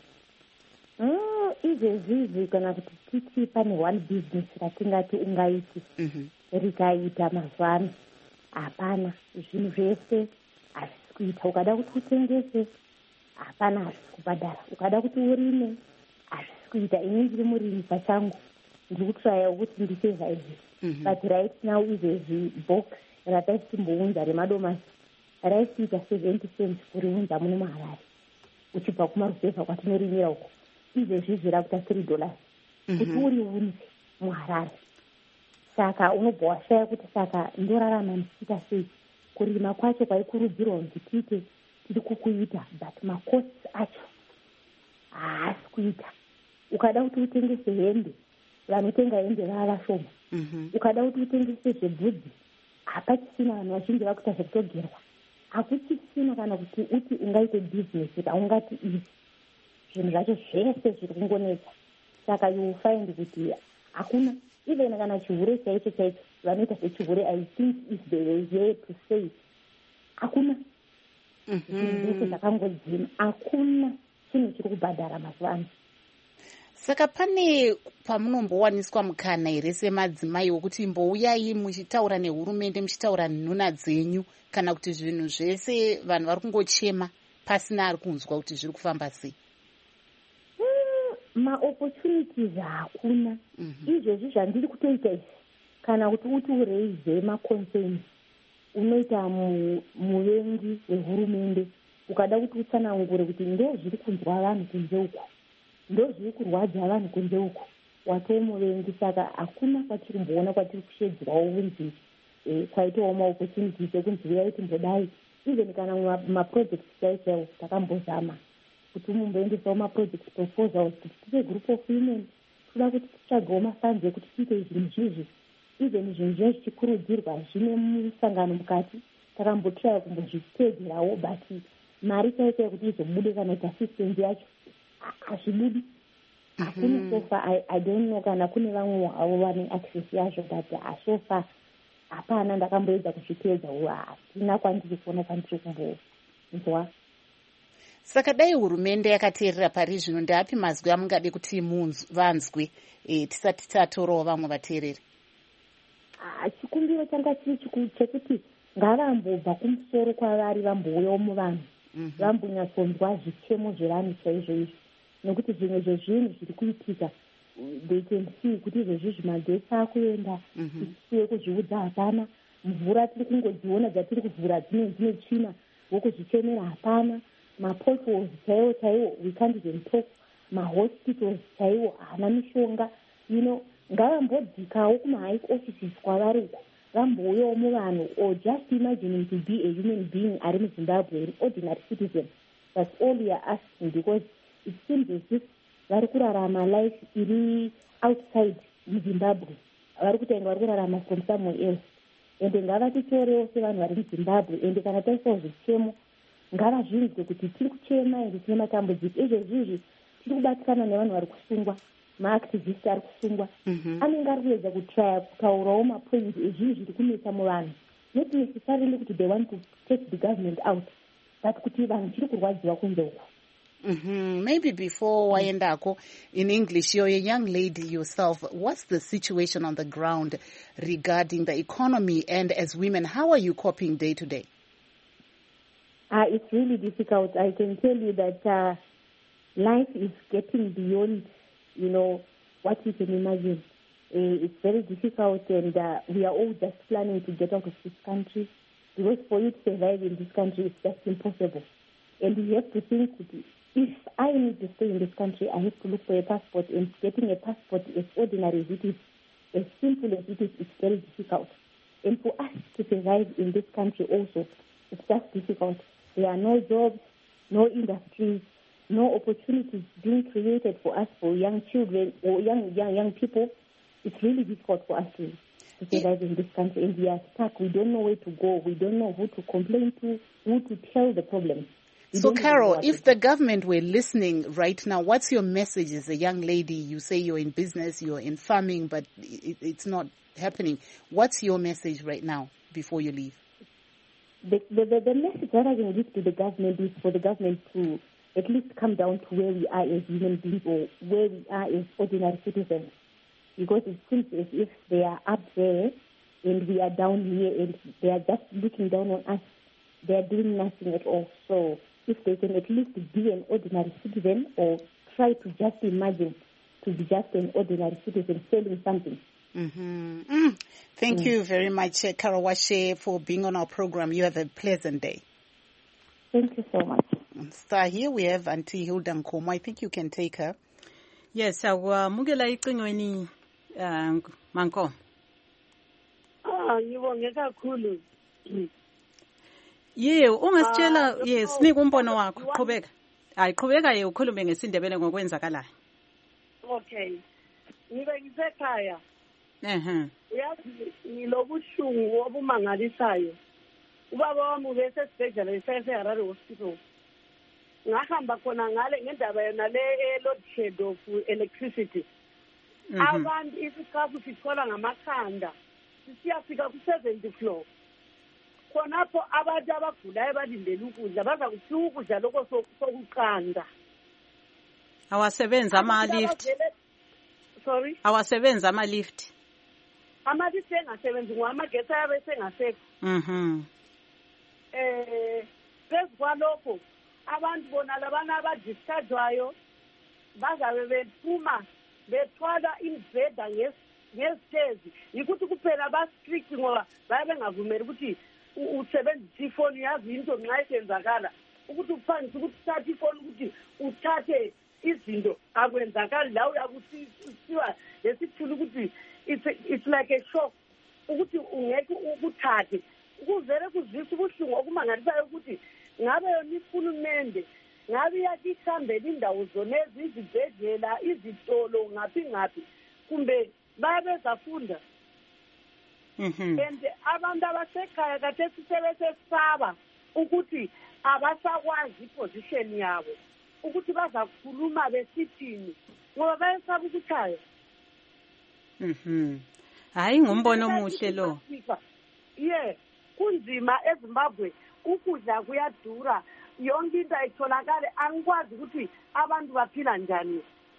Izvezvizvi kana kuti titi pane one business ratingati ungaiti rikaita mazuva ano hapana, zvinhu zvese hazvisi kuita. Ukada kuti utengese hapana, hazvisi kubhadhara. Ukada kuti urime hazvisi kuita. Ini ndiri murimi pachangu ndiri kutraya kuti ndiseva izvi but right now izvezvi box rataisitombounza remadomasi raisiita 70 cents kuriunza muno muHarare uchibva kumaruzevha kwatinorimira uko. Izvezvi zvirakuta $3 kuti uri unze muHarare. Saka unobva washaya kuti saka ndorarama ndichiita sei. Kurima kwacho kwaikurudzirwa kuti tiite tiri kukuita but macosts acho haasi kuita. Ukada kuti utengese hembe vanotenga hembe vava vashoma. Ukada kuti utengese zvebvudzi hapachisina vanhu vazhinji vakuita zvekutogerwa. Hakuchisina kana kuti uti ungaite bhizinesi raungati izvi zvinhu zvacho zvese zviri kungonetsa. Saka you find kuti hakuna even kana chihure chaicho vanoita sechihure I think if they were here to say hakuna zvinhu zvese zvakangodzima, hakuna chinhu chiri kubhadhara mazuva ano. Saka pane pamunombowaniswa mukana here semadzimai wokuti mbouyai muchitaura nehurumende, muchitaura nhuna dzenyu, kana kuti zvinhu zvese vanhu vari kungochema pasina ari kunzwa kuti zviri kufamba sei? Maopportunities hakuna. Izvezvi zvandiri kutoita izvi kana kuti uti ureize maconcerns unoita muvengi wehurumende. Ukada kuti utsanangure kuti ndo zviri kunzwa vanhu kunze uku, ndo zviri kurwadza vanhu kunze uku, watoo muvengi. Saka hakuna kwatiri kumboona kwatiri kushedzwawo kunzi kwaitawo maopportunities ekunzi uyai timbodai. Even kana maprojects chaiwo takambozama kuti mumboendesawo maproject proposals kuti tipe group of women toda kuti titsvagewo mafanzi ekuti tiite zvinhu zvizvi. Even zvinhu zvinenge zvichikurudzirwa zvine musangano mukati takambotraya kumbozvitedzerawo but mari chaicho yekuti izobude kana kuti assistance yacho hazvibudi. Hakuna sofa. I don't know kana kune vamwe avo vane access yazvo but sofa hapana ndakamboedza kuzvitedza. Hatina kwandiri kuona kwandiri kumbonzwa. Saka dai hurumende yakateerera pari zvino, ndapi mazwi amungade kuti vanzwe tisati tatorawo vamwe vateereri? Chikumbiro changa chiri chekuti ngavambobva kumusoro kwavari vambouyawo muvanhu vambonyatsonzwa zvichemo zvevanhu chaizvo izvi, nekuti zvimwe zvezvinhu zviri kuitika they can see kuti izvezvizvi magetsi akuenda tisiye kuzviudza hapana, mvura tiri kungodziona dzatiri kuvhura dzine tsvina wokuzvichemera hapana, mapotholes chaiwo we can't even talk, mahospitals chaiwo hana mishonga. Ngavambodzikawo kumahigh offices kwavari uko vambouyawo muvanhu, or just imagining to be a human being ari muZimbabwe, an ordinary citizen. That's all we are asking, because it seems as if vari kurarama life iri outside muZimbabwe, vari kutainga vari kurarama from somewhere else. ende ngavatitorewo sevanhu vari muzimbabwe, ende kana taisawo zvichemo ngavazvinzwe kuti tiri kuchema ende tine matambudziko. Izvezvizvi tiri kubatikana nevanhu vari kusungwa, maactivist ari kusungwa, anenge ari kuedza kutraya kutaurawo mapoints ezvinhu zviri kunetsa muvanhu, not necessarily kuti they want to take the government out, but kuti vanhu tiri kurwadziwa kunze uku. Maybe before waendako, in English, you're a young lady yourself. What's the situation on the ground regarding the economy, and as women, how are you coping day to day? It's really difficult. I can tell you that life is getting beyond, what you can imagine. It's very difficult, and we are all just planning to get out of this country, because for you to survive in this country, it's just impossible. And you have to think, if I need to stay in this country, I have to look for a passport, and getting a passport, as ordinary as it is, as simple as it is, it's very difficult. And for us to survive in this country also, it's just difficult. There are no jobs, no industries, no opportunities being created for us, for young children or young people. It's really difficult for us to survive in this country, and we are stuck. We don't know where to go. We don't know who to complain to, who to tell the problem. So, Carol, if the government were listening right now, what's your message as a young lady? You say you're in business, you're in farming, but it's not happening. What's your message right now before you leave? The message that I can give to the government is for the government to at least come down to where we are as human beings, or where we are as ordinary citizens. Because it seems as if they are up there and we are down here, and they are just looking down on us. They are doing nothing at all. So if they can at least be an ordinary citizen, or try to just imagine to be just an ordinary citizen selling something. Thank you very much, Carol Washe, for being on our program. You have a pleasant day. Thank you so much. Star, here we have Auntie Hilda Nkomo. I think you can take her. Yes, mugela icingweni Manko. Ngibonge kakhulu. Ungasitshela sinika umbono wakho, qhubeka. Qhubeka ukhulume ngesindebele ngokwenzakalayo. Okay. Ngibe ngisekhaya. Uyazi ngilobuhlungu obumangalisayo. Ubaba wami ubesesibhedlela eseHarare Hospital. Ngahamba khona ngale ngendaba yona le load shed of electricity. Abantu isikhafu sithola ngamakhanda. Siyafika ku-7th floor. Khonapho abantu abagulayo balindele ukudla baza kuphiwa ukudla lokho sokuqanda. Awasebenza ama-lift. Sorry? Awasebenza ama-lift. Ama-lift engasebenzi ngoba amagetsi ayabe sengasekho. Phezu kwalokho abantu bona labana abadischargewayo bazabe bephuma bethwala imibheda ngesitezi. Yikuthi kuphela ba-strict ngoba bayabe bengavumeli ukuthi usebenzise ifoni. Yazi into nxa isenzakala ukuthi uphangise ukuthi uthathe ifoni ukuthi uthathe izinto akwenzakali la uyakusiwa lesithula ukuthi it's like a shock ukuthi ungeke ukuthathe. Kuvele kuzwisa ubuhlungu okumangalisayo ukuthi ngabe yona ihulumende ngabe iyakhambela indawo zonezi, izibhedlela, izitolo, ngaphi kumbe bayabezafunda. And abantu abasekhaya kade sisebesesaba ukuthi abasakwazi iposition yabo ukuthi bazakhuluma besithini ngoba bayesaba ukuthaya. Hayi ngumbono omuhle lo. Kunzima eZimbabwe, ukudla kuyadura, yonke into ayitholakale. Angikwazi ukuthi abantu baphila njani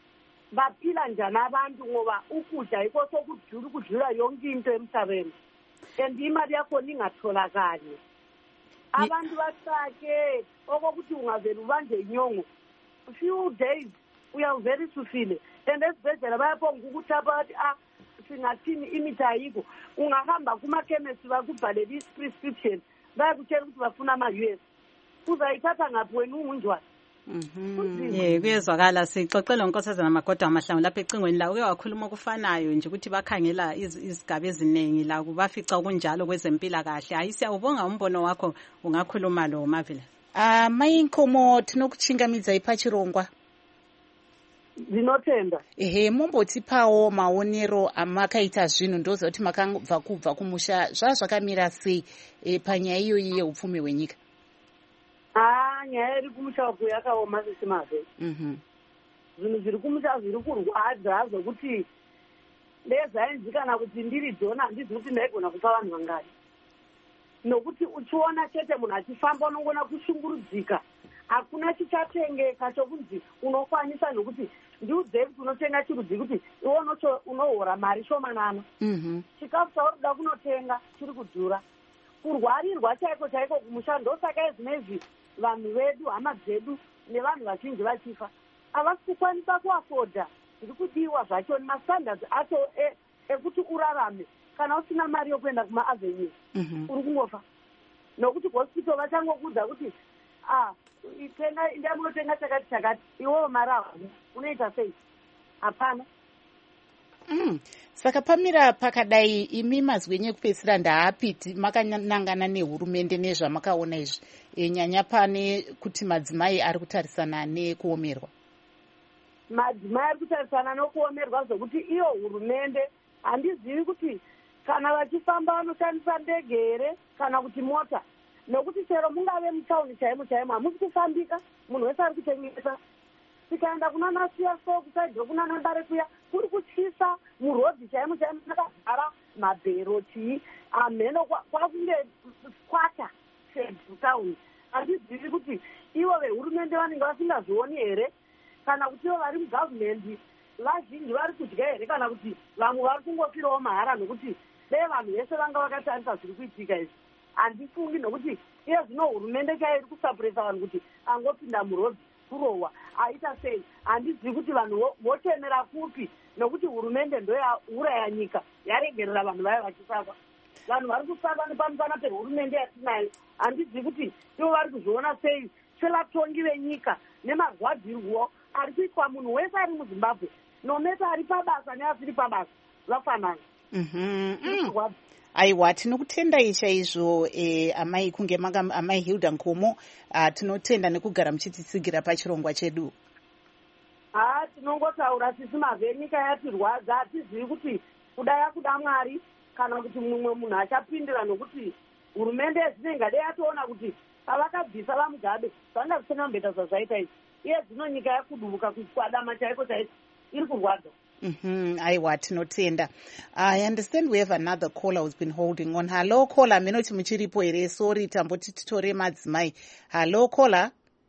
abantu ngoba ukudla yikho sokudura ukudlula yonke into emhlabeni, and imali yakhona ingatholakali. Abantu basake okokuthi ungavela ubanje inyongo few days uyavele usufile, and esibhedlela bayaphonga ukuthi abathi singathini imithi ayikho. Ungahamba kumakhemesi bakubhalele i-prescription bayakutshela ukuthi bafuna ama-US. Uzayithatha ngaphi wena ungunjwani? Kuyezwakala. Sixoxela uNkosazana Magoda Mahlangu lapha ecingweni la uke wakhuluma okufanayo nje ukuthi bakhangela izigaba eziningi la kubafica okunjalo kwezempilakahle. Hayi siyawubonga umbono wakho, ungakhuluma lo Marvelous. Mai Nkomo tinokuchingamidza ipachirongwa. ndinotenda. Ehe, mumbotipawo maonero amakaita zvinhu ndoziva kuti makabva kubva kumusha zvazvakamira sei panyaya iyoyi yeupfumi hwenyika? Nyaya iri kumusha uku yakaoma sesimazve. Zvinhu zviri kumusha zviri kurwadza zvokuti ndezvainzi kana kuti ndiri Jona handizi kuti ndaigona kupa vanhu vangani. Nokuti uchiona chete munhu achifamba unongona kushungurudzika. Hakuna chichatengeka chokunzi unokwanisa nokuti ndiudzei kuti unotenga chirudzi kuti iwe unohora mari shomanana. Chikafu chaurikuda kunotenga chiri kudhura. Kurwarirwa chaiko chaiko kumusha ndosaka izvinezvi vanhu vedu hama dzedu nevanhu vazhinji vachifa. Havasi kukwanisa kuafodha zviri kudiwa zvacho nemastandards acho ekuti urarame kana usina mari yokuenda kumaavenue uri kungofa. Nokuti hospital vachangokuudza kuti ndamunotenga chakati chakati iwewo mari hauna unoita sei? Hapana. Saka pamira pakadai imi mazwi enyu ekupedzisira ndaapiti makanangana nehurumende nezvamakaona izvi nyanya pane kuti madzimai ari kutarisana nekuomerwa? Madzimai ari kutarisana nekuomerwa zvokuti iyo hurumende handizivi kuti kana vachifamba vanoshandisa ndege here kana kuti mota. Nokuti chero mungave mutauni chaimo chaimo hamusi kufambika, munhu wese ari kutengesa. Tikaenda kuna nasiyaso kusaidhiro kuna nambare kuya kuri kutyisa murodhi chaimo chaimo nakagara mabhero chii amheno kwakunge kwata mutauni. Handizivi kuti ivo vehurumende vanenge vasingazvioni here kana kuti ivo vari mugavhumendi vazhinji vari kudya here kana kuti vamwe vari kungofirawo mahara nokuti dei vanhu vese vanga vakatarisa zviri kuitika izvi. Handifungi nokuti iye zvino hurumende chairi kusapuresa vanhu kuti angopinda murodhi kurohwa aita sei. Handizivi kuti vanhu votemera kupi nokuti hurumende ndoyauraya nyika yaregerera vanhu vaya vachisafa. Vanhu vari kusafa nepamusana pehurumende yatinayo. Handizivi kuti ivo vari kuzviona sei sevatongi venyika nemarwadziwo ari kuitwa munhu wese ari muZimbabwe nometa ari pabasa neasiri pabasa vafanana. Aiwa, tinokutendai chaizvo amai kunge amai Hilda Nkomo. Tinotenda nekugara muchititsigira pachirongwa chedu. Tinongotaura sisi mavhe nyika yatirwadza. Hatizivi kuti kuda yakuda Mwari kana kuti mumwe munhu achapindira nokuti hurumende yezinenge dei yatoona kuti pavakabvisa vaMugabe zvanga zvisina kumbeta zvazvaita izvi. Iye zvino nyika yakudubuka kwadama chaiko chaiko iri kurwadza. Aiwa, tinotenda. I understand we have another caller who's been holding on. Hello caller, minoti muchiripo here. Sorry, tamboti titore madzimai. Hello caller.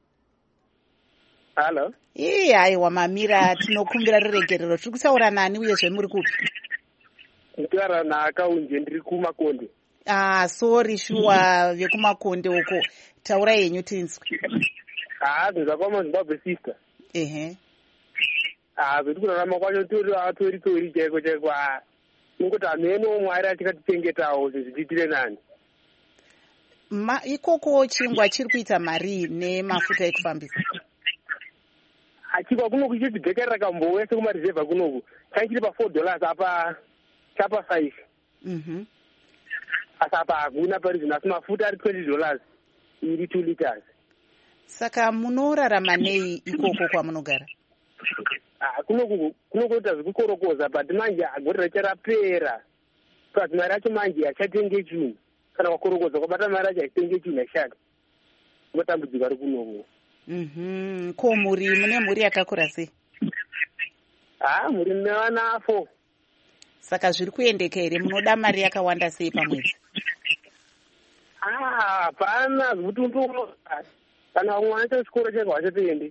Hello. Aiwa mamira, tinokumbira ruregerero. Tiri kutaura nani uyezve muri kupi? Nditaura naakaunje ndiri kuMakonde. Sorry shuwa vekuMakonde uko. Taura yenyu tinzwi. Ndizakwa Zimbabwe sister. Ehe. Zviri kurarama kwacho tori chaiko chaiko. Nongoti hameno Mwari achikatichengetawo zvichitire nani. Ikoko chingwa chiri kuita mari nemafuta ekufambisa? Chingwa kunoku chiti bhekari rakambowese kumarizevha kunoku chachiri pa$4 apa chapa 5. Asi apa hakuna parizvino asi mafuta ari $20 iri 2 liters. Saka munorarama nei ikoko kwamunogara? Kunokuita zvekukorokoza but manje gore richarapera. Plus mari yacho manje hachatenge chinhu. Kana kwakorokoza kwabata mari yacho hachitenge chinhu hachishaka. Matambudziko ari kunoku. Ko mune mhuri yakakura sei? Muri nevana 4. Saka zviri kuendeka here? Munoda mari yakawanda sei pamwedzi? Hapana zvekuti kana mwana chechikoro chega hachatoendi.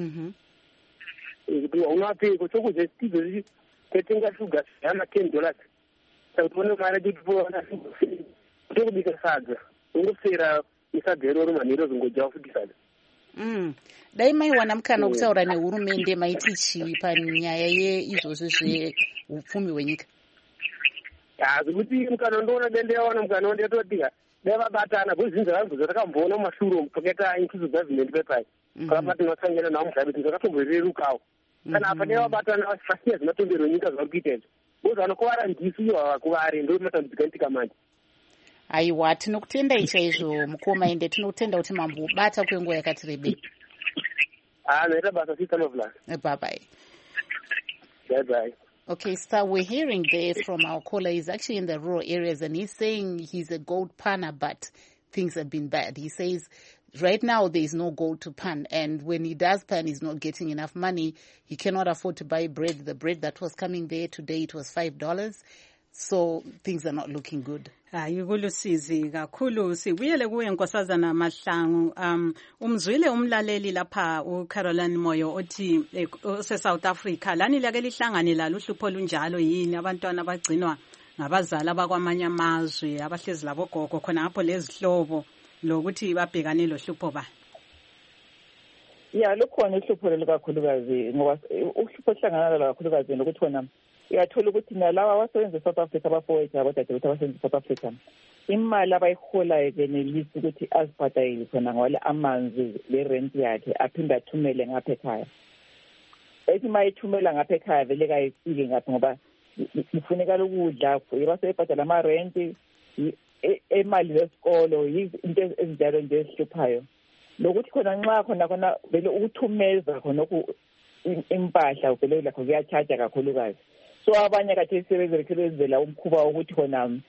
Kuti unapeko chokudya chitidzo tetenga shuga yama $10. Saka tione mari yekuti tokubika sadza ungosera misadza iroro manhero zvingodyawo futi sadza. Dai maiwana mukana wokutaura nehurumende maiti chii panyaya yeizvozvo zveupfumi hwenyika? Zvekuti mukana ndoona dende yawana mukana wandiyatotika dai vabatana bhuzinza vangu zvatakamboona mumashure pakaita inclusive government pepai kalapa tinosangana nawo Mugabe zvakatomborerukawo. Kana apa dai vabatana vasiya zvematongerwo nyika zvari kuita izvo vozvanokuvara ndisu iyo havakuvari ndo matambudziko antika manje. Aiwa, tinokutendai chaizvo mukoma ende tinotenda kuti mambobata kwenguva yakati rebei. Naita basa sita mavulana. Bye bye. Bye-bye. Okay, Star, we're hearing there from our caller. He's actually in the rural areas, and he's saying he's a goat panner, but things have been bad. He says right now there is no goat to pan, and when he does pan, he's not getting enough money. He cannot afford to buy bread. The bread that was coming there today, it was $5. So things are not looking good. Hayi kulusizi kakhulu. Sibuyele kuye Nkosazana Mahlangu. Umzwile umlaleli lapha uCaroline Moyo othi South Africa lani lake lihlangane la luhlupho lunjalo yini abantwana bagcinwa ngabazali abakwamanye amazwe abahlezi labo gogo khona lapho lezihlobo lokuthi babhekane lohlupho ba. Yeah, lukhona uhlupho likakhulukazi ngoba uhlupho hlangana kakhulukazi lokuthi khona uyathola ukuthi nalabo abasebenza eSouth Africa abafowethu abadadewethu abasebenza eSouth Africa imali abayiholayo benelisa ukuthi azibhadale khona ngoba amanzi le rent yakhe aphinde athumele ngapha ekhaya. Ethi mayithumela ngapha ekhaya vele kayifike ngapha ngoba kufuneka ukudla yebasebhadala ama rent imali lesikolo into ezinjalo nje esihluphayo. Lokuthi khona nxa khona vele ukuthumeza khona impahla vele lakho kuyacharge kakhulukazi. So abanye kade sebezela umkhuba ukuthi khona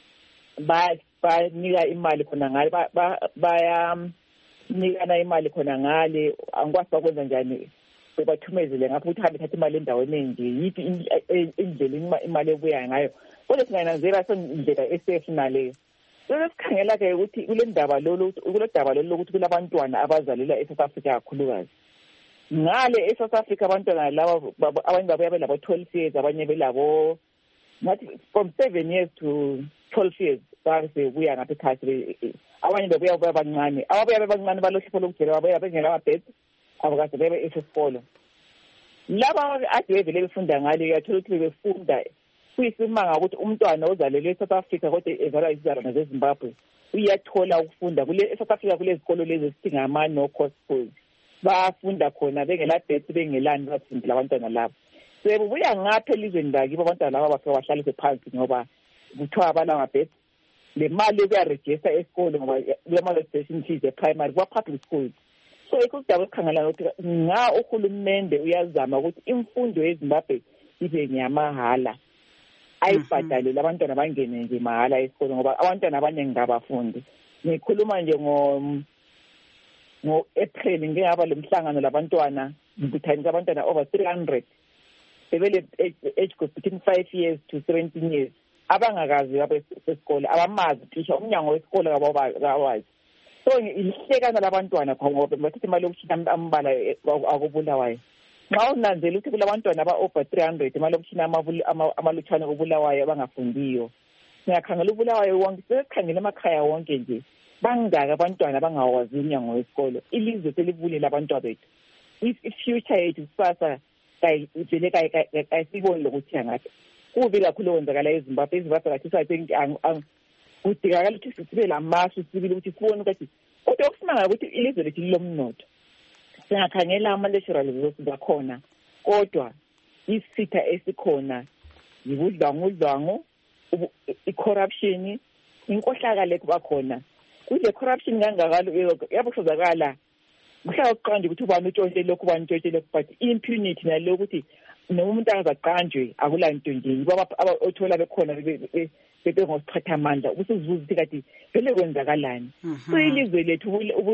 banika imali khona ngale bayanikana imali khona ngale angikwazi bakwenza njani bebathumezele ngapha ukuthi hambe thatha imali endaweni enje yithi indlela imali ebuya ngayo kodwa singayinanzela sendlela esafe naleyo. Sesikhangela ke ukuthi kule daba lolu lokuthi kulabantwana abazalelwa eSouth Africa kakhulukazi ngale eSouth Africa abantwana laba abanye babuya belabo 12 years abanye belabo ngathi from 7 years to 12 years base buya ngapha ekhaya abanye babuya bancane ababuya bancane balohlupho lokugcela babuya bengela amabed abakaze bebe esikolo laba ade vele befunda ngale uyathola ukuthi befunda kuyisimanga ukuthi umntwana ozalelwe eSouth Africa kodwa ezalwa izizalwane zeZimbabwe uyathola ukufunda kule eSouth Africa kule zikolo lezi esithi ngama no cost schools bafunda khona bengela debt bengelani bafundela abantwana labo. Sebubuya ngapha elizweni lakibo abantwana laba bafika bahlalise phansi ngoba kuthiwa abala amabed le mali kuyaregister esikolo ngoba le mali registration fees e-primary kwa public schools. So ikudaba esikhangela ukuthi uhulumende uyazama ukuthi imfundo yeZimbabwe ibe nyamahala ayibhadale labantwana bangene nje mahala esikolo ngoba abantwana abaningi ngabafundi. Ngikhuluma nje ngo-April ngingaba lomhlangano labantwana ngibuthanisa abantwana over 300 sebele age group between 5 years to 17 years abangakazi abesikolo abamazi tisha umnyango wesikolo kabawazi. So ihlekana labantwana ngoba bathatha imali yokushina ambala akubulawayo. Nxa unanzela ukuthi kulabantwana aba-over 300 imali yokushina amalutshwane kubulawayo abangafundiyo. Singakhangela ubulawayo wonke sesikhangela emakhaya wonke nje bangaka abantwana bangawazi umnyango wesikolo. Ilizwe selibulile abantwana bethu. Future yethu sasa vele kayisiboni lokuthi angathi kubi kakhulu kwenzakala eZimbabwe kathi sathi kudingakala ukuthi sibe lamasu sibili ukuthi sibone ukuthi kodwa okusimanga ukuthi ilizwe lethu lilomnotho. Singakhangela ama-natural resources akhona kodwa isitha esikhona yibudlwangu i-corruption inkohlakalo kubakhona. Kule corruption kangakalo yabuhlazakala kuhlala uqonde ukuthi ubani utshontshe lokhu ubani utshontshe lokhu but impunity nalo ukuthi noma umuntu angazaqanjwe akulanto nje yibo othola bekhona bengosiphatha amandla ubusizuza ukuthi kade vele kwenzakalani. So ilizwe lethu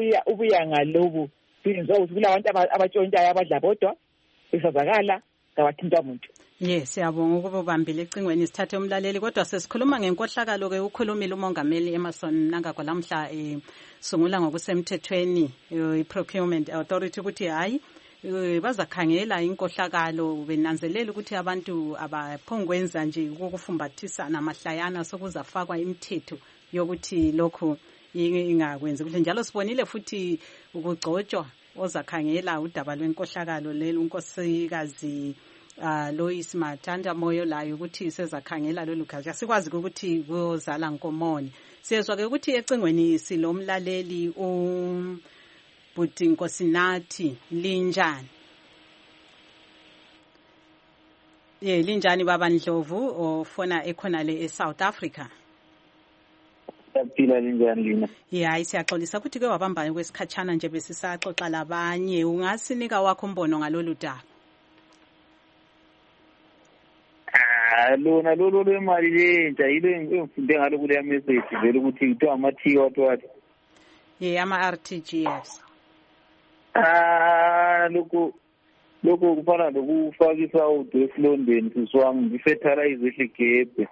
ubuya ngalobu kwenziwa ukuthi kulabantu abatshontshayo abadla bodwa besazakala ngabathinta umuntu. Yes, siyabonga ukuba ubambile ecingweni sithathe umlaleli kodwa sesikhuluma ngenkohlakalo ke ukhulumile umongameli Emerson Mnangagwa lamhla sungula ngokusemthethweni i-Procurement Authority ukuthi hayi bazakhangela inkohlakalo benanzelela ukuthi abantu abaphongwenza nje ukufumbathisa namahlayana sokuzafakwa imithetho yokuthi lokho ingakwenzi kuhle. Njalo sibonile futhi ukugcotshwa ozakhangela udaba lwenkohlakalo lelo unkosikazi Lois Mathanda Moyo layo ukuthi sezakhangela lolu gazi. Asikwazi ukuthi kuzala Nkomoni. Siyezwa ke ukuthi ecingweni silomlaleli Bhuti Nkosinathi linjani? Linjani baba Ndlovu ofona ekhona le eSouth Africa? Siyaphila linjani lina? Hayi siyaxolisa ukuthi ke wabamba kwesikhatshana nje besisaxoxa labanye. Ungasinika wakho umbono ngalolu daba? lona lolo lemali lentsha yile engifunde ngalo kuleya message vele ukuthi kuthiwa ama-T wathi ama-RTGS. lokho kufana lokufakisa udesilondeni sisi wami ngi-fertilize ehlegebhe.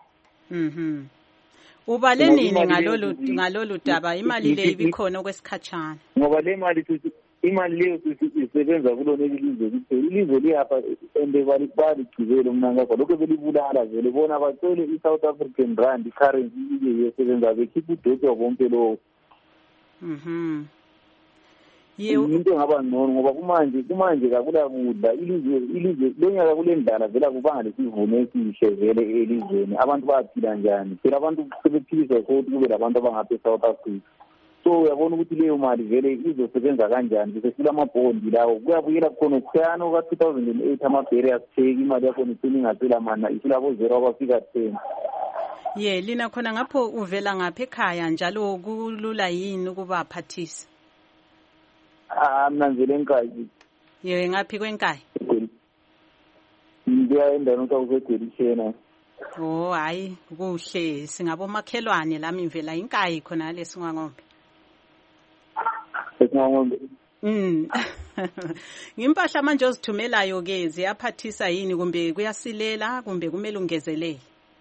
Ubale nini ngalolu daba? Imali le ibikhona okwesikhatshana ngoba le mali imali leyo isebenza kulona ilizwe kuphela. Ilizwe liyapha ende baligcibele umnankakho lokho belibulala vele bona bacele i-South African rand i-currency iye yesebenza bekhipha udoti wabonke lowo. Into engaba ngcono ngoba kumanje kakula kudla ilizwe lonyaka kule ndlala vele akubanga lesivuno esihle vele elizweni. Abantu bayaphila njani? Phela abantu sebephilisa ukuthi kube labantu abangapha eSouth Africa. So uyabona ukuthi leyo mali vele izosebenza kanjani? Besefula amabhondi lawo kuyabuyela khona khuyana ka-2008 amabheri asitheki imali yakhona icina ingaphela mana ifila bo-0 abafika 10. Lina khona ngapho uvela ngapha ekhaya njalo kulula yini ukuba phathisa? Mina ngivele eNkayi. Ngaphi kweNkayi? Ngiya endaweni okuseGwelishena. Hayi kuhle, singabomakhelwane lami ngivela eNkayi khona leSingwangombe. Ngimpahla manje ozithumelayo ke ziyaphathisa yini kumbe kuyasilela kumbe kumele ungezelele?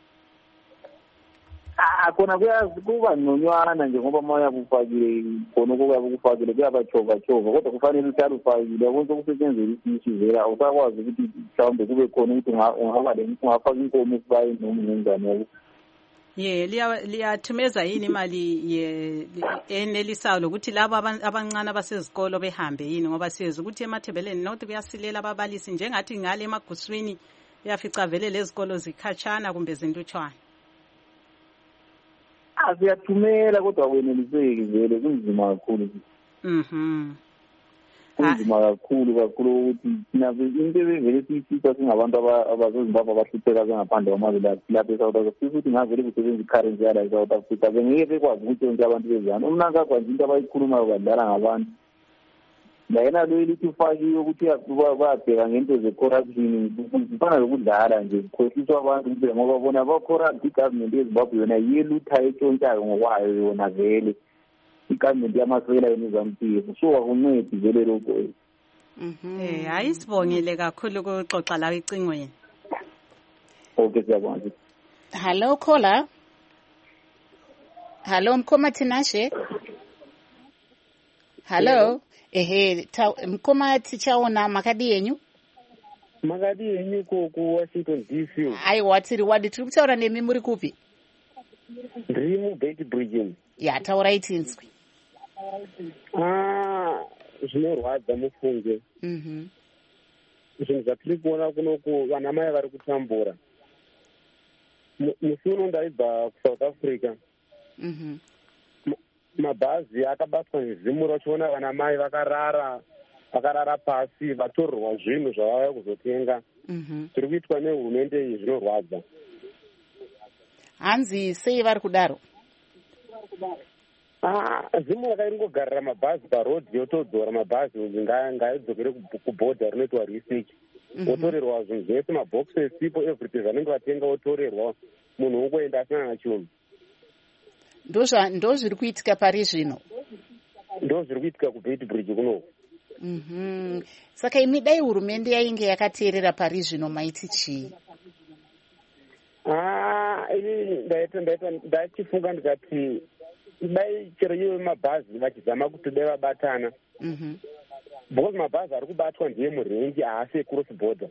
Khona kuba ngconywana nje ngoba moya kufakile khona kuyabukufakile kuyabachova kodwa kufanele uhlale ufakile konke kusetshenzela isishi vele awusakwazi ukuthi mhlawumbe kube khona ukuthi ungafaka inkomo esibayeni noma ngenzani yabo. Liyathumeza yini imali enelisayo lokuthi labo abancane abasezikolo behambe yini ngoba siyeza ukuthi emathebeleni nothi kuyasilela ababalisi njengathi ngale emaguswini uyafica vele lezikolo zikhatshana kumbe zintutshwana. Siyathumela kodwa akweneliseki vele kunzima kakhulu. Kunzima kakhulu ukuthi into evele siyifisa singabantu abazozimbabwe abahlupheka ngaphandle kwamazwe lapha eSouth Africa futhi ngavele kusebenza i-currency yala eSouth Africa bengeke bekwazi ukuthi yonke abantu bezana umnankakho nje into abayikhulumayo badlala ngabantu layena lo elithi ufakiwe ukuthi babheka ngento ze-corruption kufana lokudlala nje kukhohliswa abantu kuphela ngoba bona ba-corrupt i-government yeZimbabwe yona yeluthayo etshontshayo ngokwayo yona vele i-government yamasela yona izampilo so akuncedi vele lokho. Hayi sibongile kakhulu ukuxoxa lawe ecingweni. Okay siyabonga. Hello caller. Hello Mkomathi Nashe. Hello. Mkomathi chaona makadi yenyu? Makadi yenyu ku Washington DC. Aiwa tiri tiri kutaura nemi muri kupi? Ndiri muBeitbridge. Taurai tinzwi. Zvinorwadza mufunge. Zvinhu zvatiri kuona kunoku vana mai vari kutambura. Musi uno ndaibva kuSouth Africa. Mabhazi akabatwa nezimu rachiona vana mai vakarara pasi vatorerwa zvinhu zvavauya kuzotenga. Tiri kuitwa nehurumende iyi zvinorwadza. Hanzi sei vari kudaro? Zimu rakaingogarira mabhazi parodhi yotodzora mabhazi ngaidzokere kubhodha rinoitwa research. Otorerwa zvinhu zvese mabhokisi esipo everything vanenge vatenga otorerwa munhu wongoenda asina nachunhu. Ndo zviri kuitika pari zvino? Ndo zviri kuitika kuBeitbridge kunoku. Saka imi dai hurumende yainge yakateerera pari zvino maiti chii? Ndachifunga ndikati dai chero ivo mabhazi vachizama kuti dai vabatana. Because mabhazi ari kubatwa ndiye murengi haasi ecross border.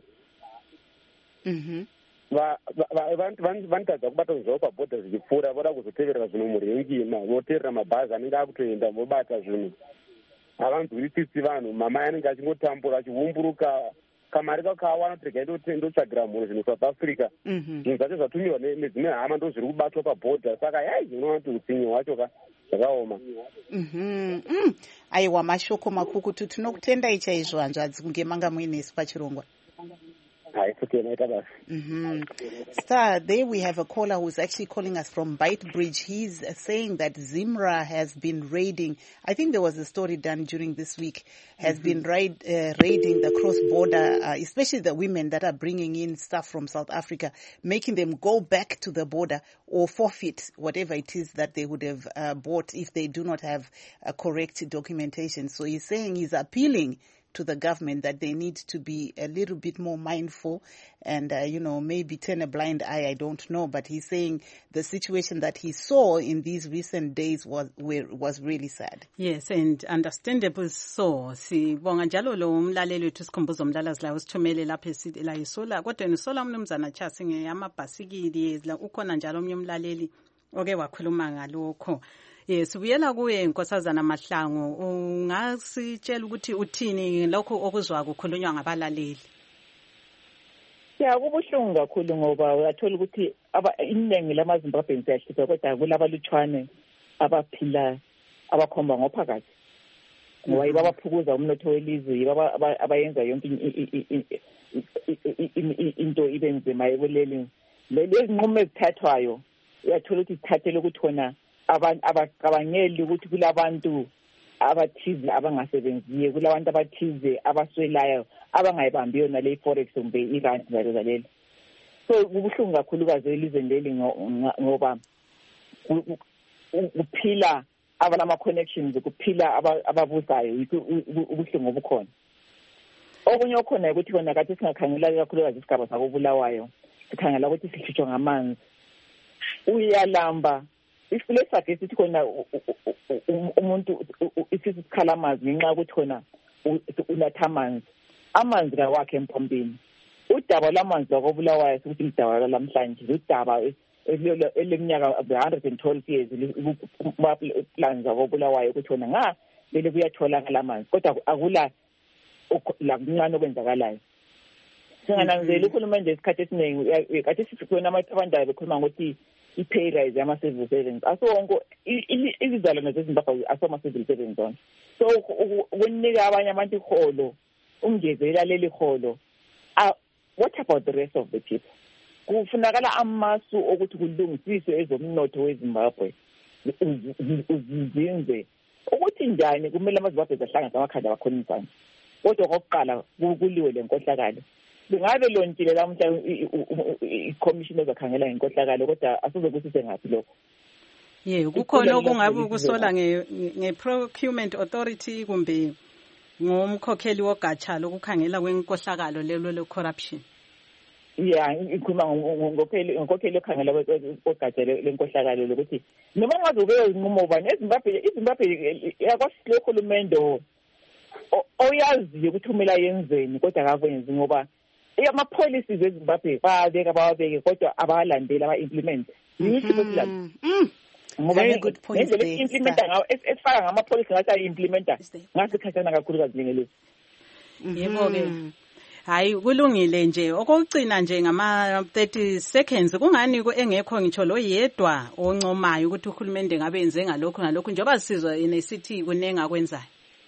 Vanotadza kubata zvinhu zvavo pabhodha zvichipfuura voda kuzoteverera zvinhu murengi voteerera mabhazi anenge akutoenda vobata zvinhu. Havanzwisisi vanhu mamai anenge achingotambura achiumburuka kamari kakawana kuti rega ndotsvagira mhuri zvinhu South Africa. Zvinhu zvacho zvatumirwa nedzimwe hama ndo zviri kubatwa pabhodha saka unoona kuti utsinye hwacho zvakaoma. Aiwa mashoko makukutu tinokutendai chaizvo hanzvadzi kunge manga muinesu pachirongwa. Star, there we have a caller who's actually calling us from Beitbridge. He's saying that Zimra has been raiding, I think there was a story done during this week, has been raiding the cross-border, especially the women that are bringing in stuff from South Africa, making them go back to the border or forfeit whatever it is that they would have bought if they do not have correct documentation. So he's saying, he's appealing to the government that they need to be a little bit more mindful and, maybe turn a blind eye, I don't know. But he's saying the situation that he saw in these recent days was really sad. Yes, and understandable so. Sibonga njalo lo umlaleli wethu sikhumbuzo umlalazi la usithumele lapha esithi la isola kodwa nisola mnumzana Chasi ngeyamabhasikili la ukhona njalo omnye umlaleli oke wakhuluma ngalokho. Yes, ubuyela kuye Nkosazana Mahlangu, ungasitshela ukuthi uthini lokho okuzwa kukhulunywa ngabalaleli? Kubuhlungu kakhulu ngoba uyathola ukuthi iningi lamaZimbabwe siyahlupha kodwa kulabalutshwane abaphila abakhomba ngophakathi. Ngoba yibo abaphukuza umnotho welizwe, yibo abayenza yonke into ibe nzima ekuleli. Lezi nqumo ezithathwayo uyathola ukuthi zithathele ukuthi khona abacabangeli ukuthi kulabantu abathize abangasebenziyo, kulabantu abathize abaswelayo abangayibambi yona le forex kumbe irand zalelo. So kubuhlungu kakhulukazi elizweni leli ngoba kuphila abanama connections, kuphila ababuzayo, ubuhlungu obukhona. Okunye okhona ukuthi kona kathi singakhangela kakhulukazi isigaba sakobulawayo, sikhangela ukuthi sihlutshwa ngamanzi. Uyalamba isifulesakhe esithi khona umuntu isithi sikhala amanzi ngenxa yokuthi khona unatha amanzi kawakhe empompini. Udaba lwamanzi wakobulawayo ukuthi lidaba lamhlanje, udaba eleminyaka 112 years plans wakobulawayo ukuthi khona lele kuyatholakala amanzi kodwa akula la kuncane okwenzakalayo. Singananzela uhulumende isikhathi esiningi kathi sikhona abantu bekhuluma ngokuthi i-pay rise yama-civil servants asonke izizalwane zeZimbabwe asoma-civil servants on. So ukunika abanye abantu iholo ungezela leli holo, what about the rest of the people? Kufunakala amasu ukuthi kulungisiswe ezomnotho weZimbabwe uzinze ukuthi njani kumele amaZimbabwe zahlanganisa amakhanda abakhulumisana. Kodwa kokuqala kuliwe lenkohlakalo. Bengabe lontshile lamhla i-commission ezakhangela ngenkohlakalo kodwa asizokusise ngathi lokho. Kukhona okungabe ukusola nge-procurement authority kumbe ngomkhokheli wogatsha lokukhangela kwenkohlakalo lelo le-corruption. Ngikhuluma ngokhokheli okhangela kwegatsha lenkohlakalo lokuthi noma ngaze kube inqumo bani eZimbabwe yakwasilo uhulumende oyaziyo ukuthi umela yenzeni kodwa akakwenzi ngoba ama-policies eZimbabwe bawabeke kodwa abawalandeli aba-implement. Very good point there. Esifaka ngama-policy ngathi ayi-implementa ngasikhathana kakhulukazi njengelezi. Yebo-ke. Hayi kulungile nje okugcina nje ngama-30 seconds kungani engekho ngitsho lo yedwa oncomayo ukuthi uhulumende ngabe enze ngalokho njengoba sisizwa nesithi kunenga kwenzayo.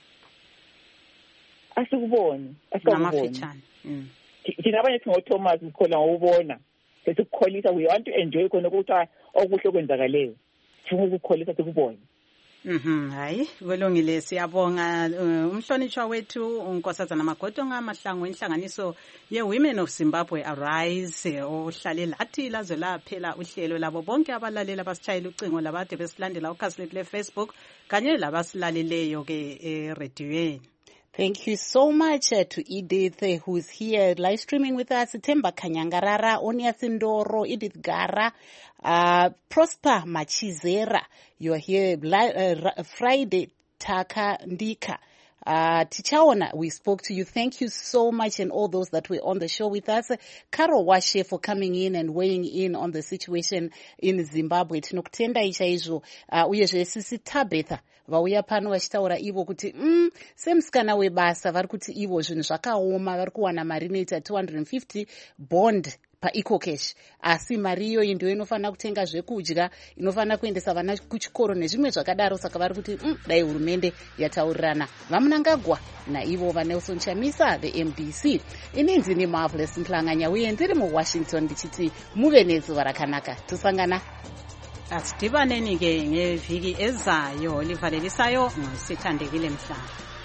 Asikuboni ngamafitshane. Thina abanye singoThomas sikhola ngokubona sesikukholisa we want to enjoy khona ukuthi okuhle kwenzakaleyo sifuna ukukholisa sikubone. Hayi kulungile siyabonga umhlonishwa wethu uNkosazana Magotonga Mahlangu inhlanganiso ye-Women of Zimbabwe Arise ohlale lathi laze laphela uhlelo labo bonke abalalela abasitshayela ucingo labade besilandela ukhasi lethu le-Facebook kanye labasilaleleyo ke eradioweni. Thank you so much to Edith, who's here live streaming with us. Temba Kanyangarara, Onia Sindoro, Edith Gara, Prosper Machizera. You're here Friday, Taka Ndika. Tichaona, we spoke to you. Thank you so much, and all those that were on the show with us. Karo Washe for coming in and weighing in on the situation in Zimbabwe. Tinokutenda ichaizvo uyezve sisi Tabetha vauya pano vachitaura ivo kuti semusikana webasa vari kuti ivo zvinhu zvakaoma vari kuwana mari inoita 250 bond paecocash, asi mari iyoyi ndiyo inofanira kutenga zvekudya, inofanira kuendesa vana kuchikoro nezvimwe zvakadaro. Saka vari kuti dai hurumende yataurirana. Vamunangagwa naivo vaNelson Chamisa, the MDC. Ininzi ni Marvelous Mhlanganya uye ndiri muWashington ndichiti muve nezuva rakanaka. Tosangana Asidibaneni ke ngeviki ezayo livalelisayo ngosithandekile Mhlanga.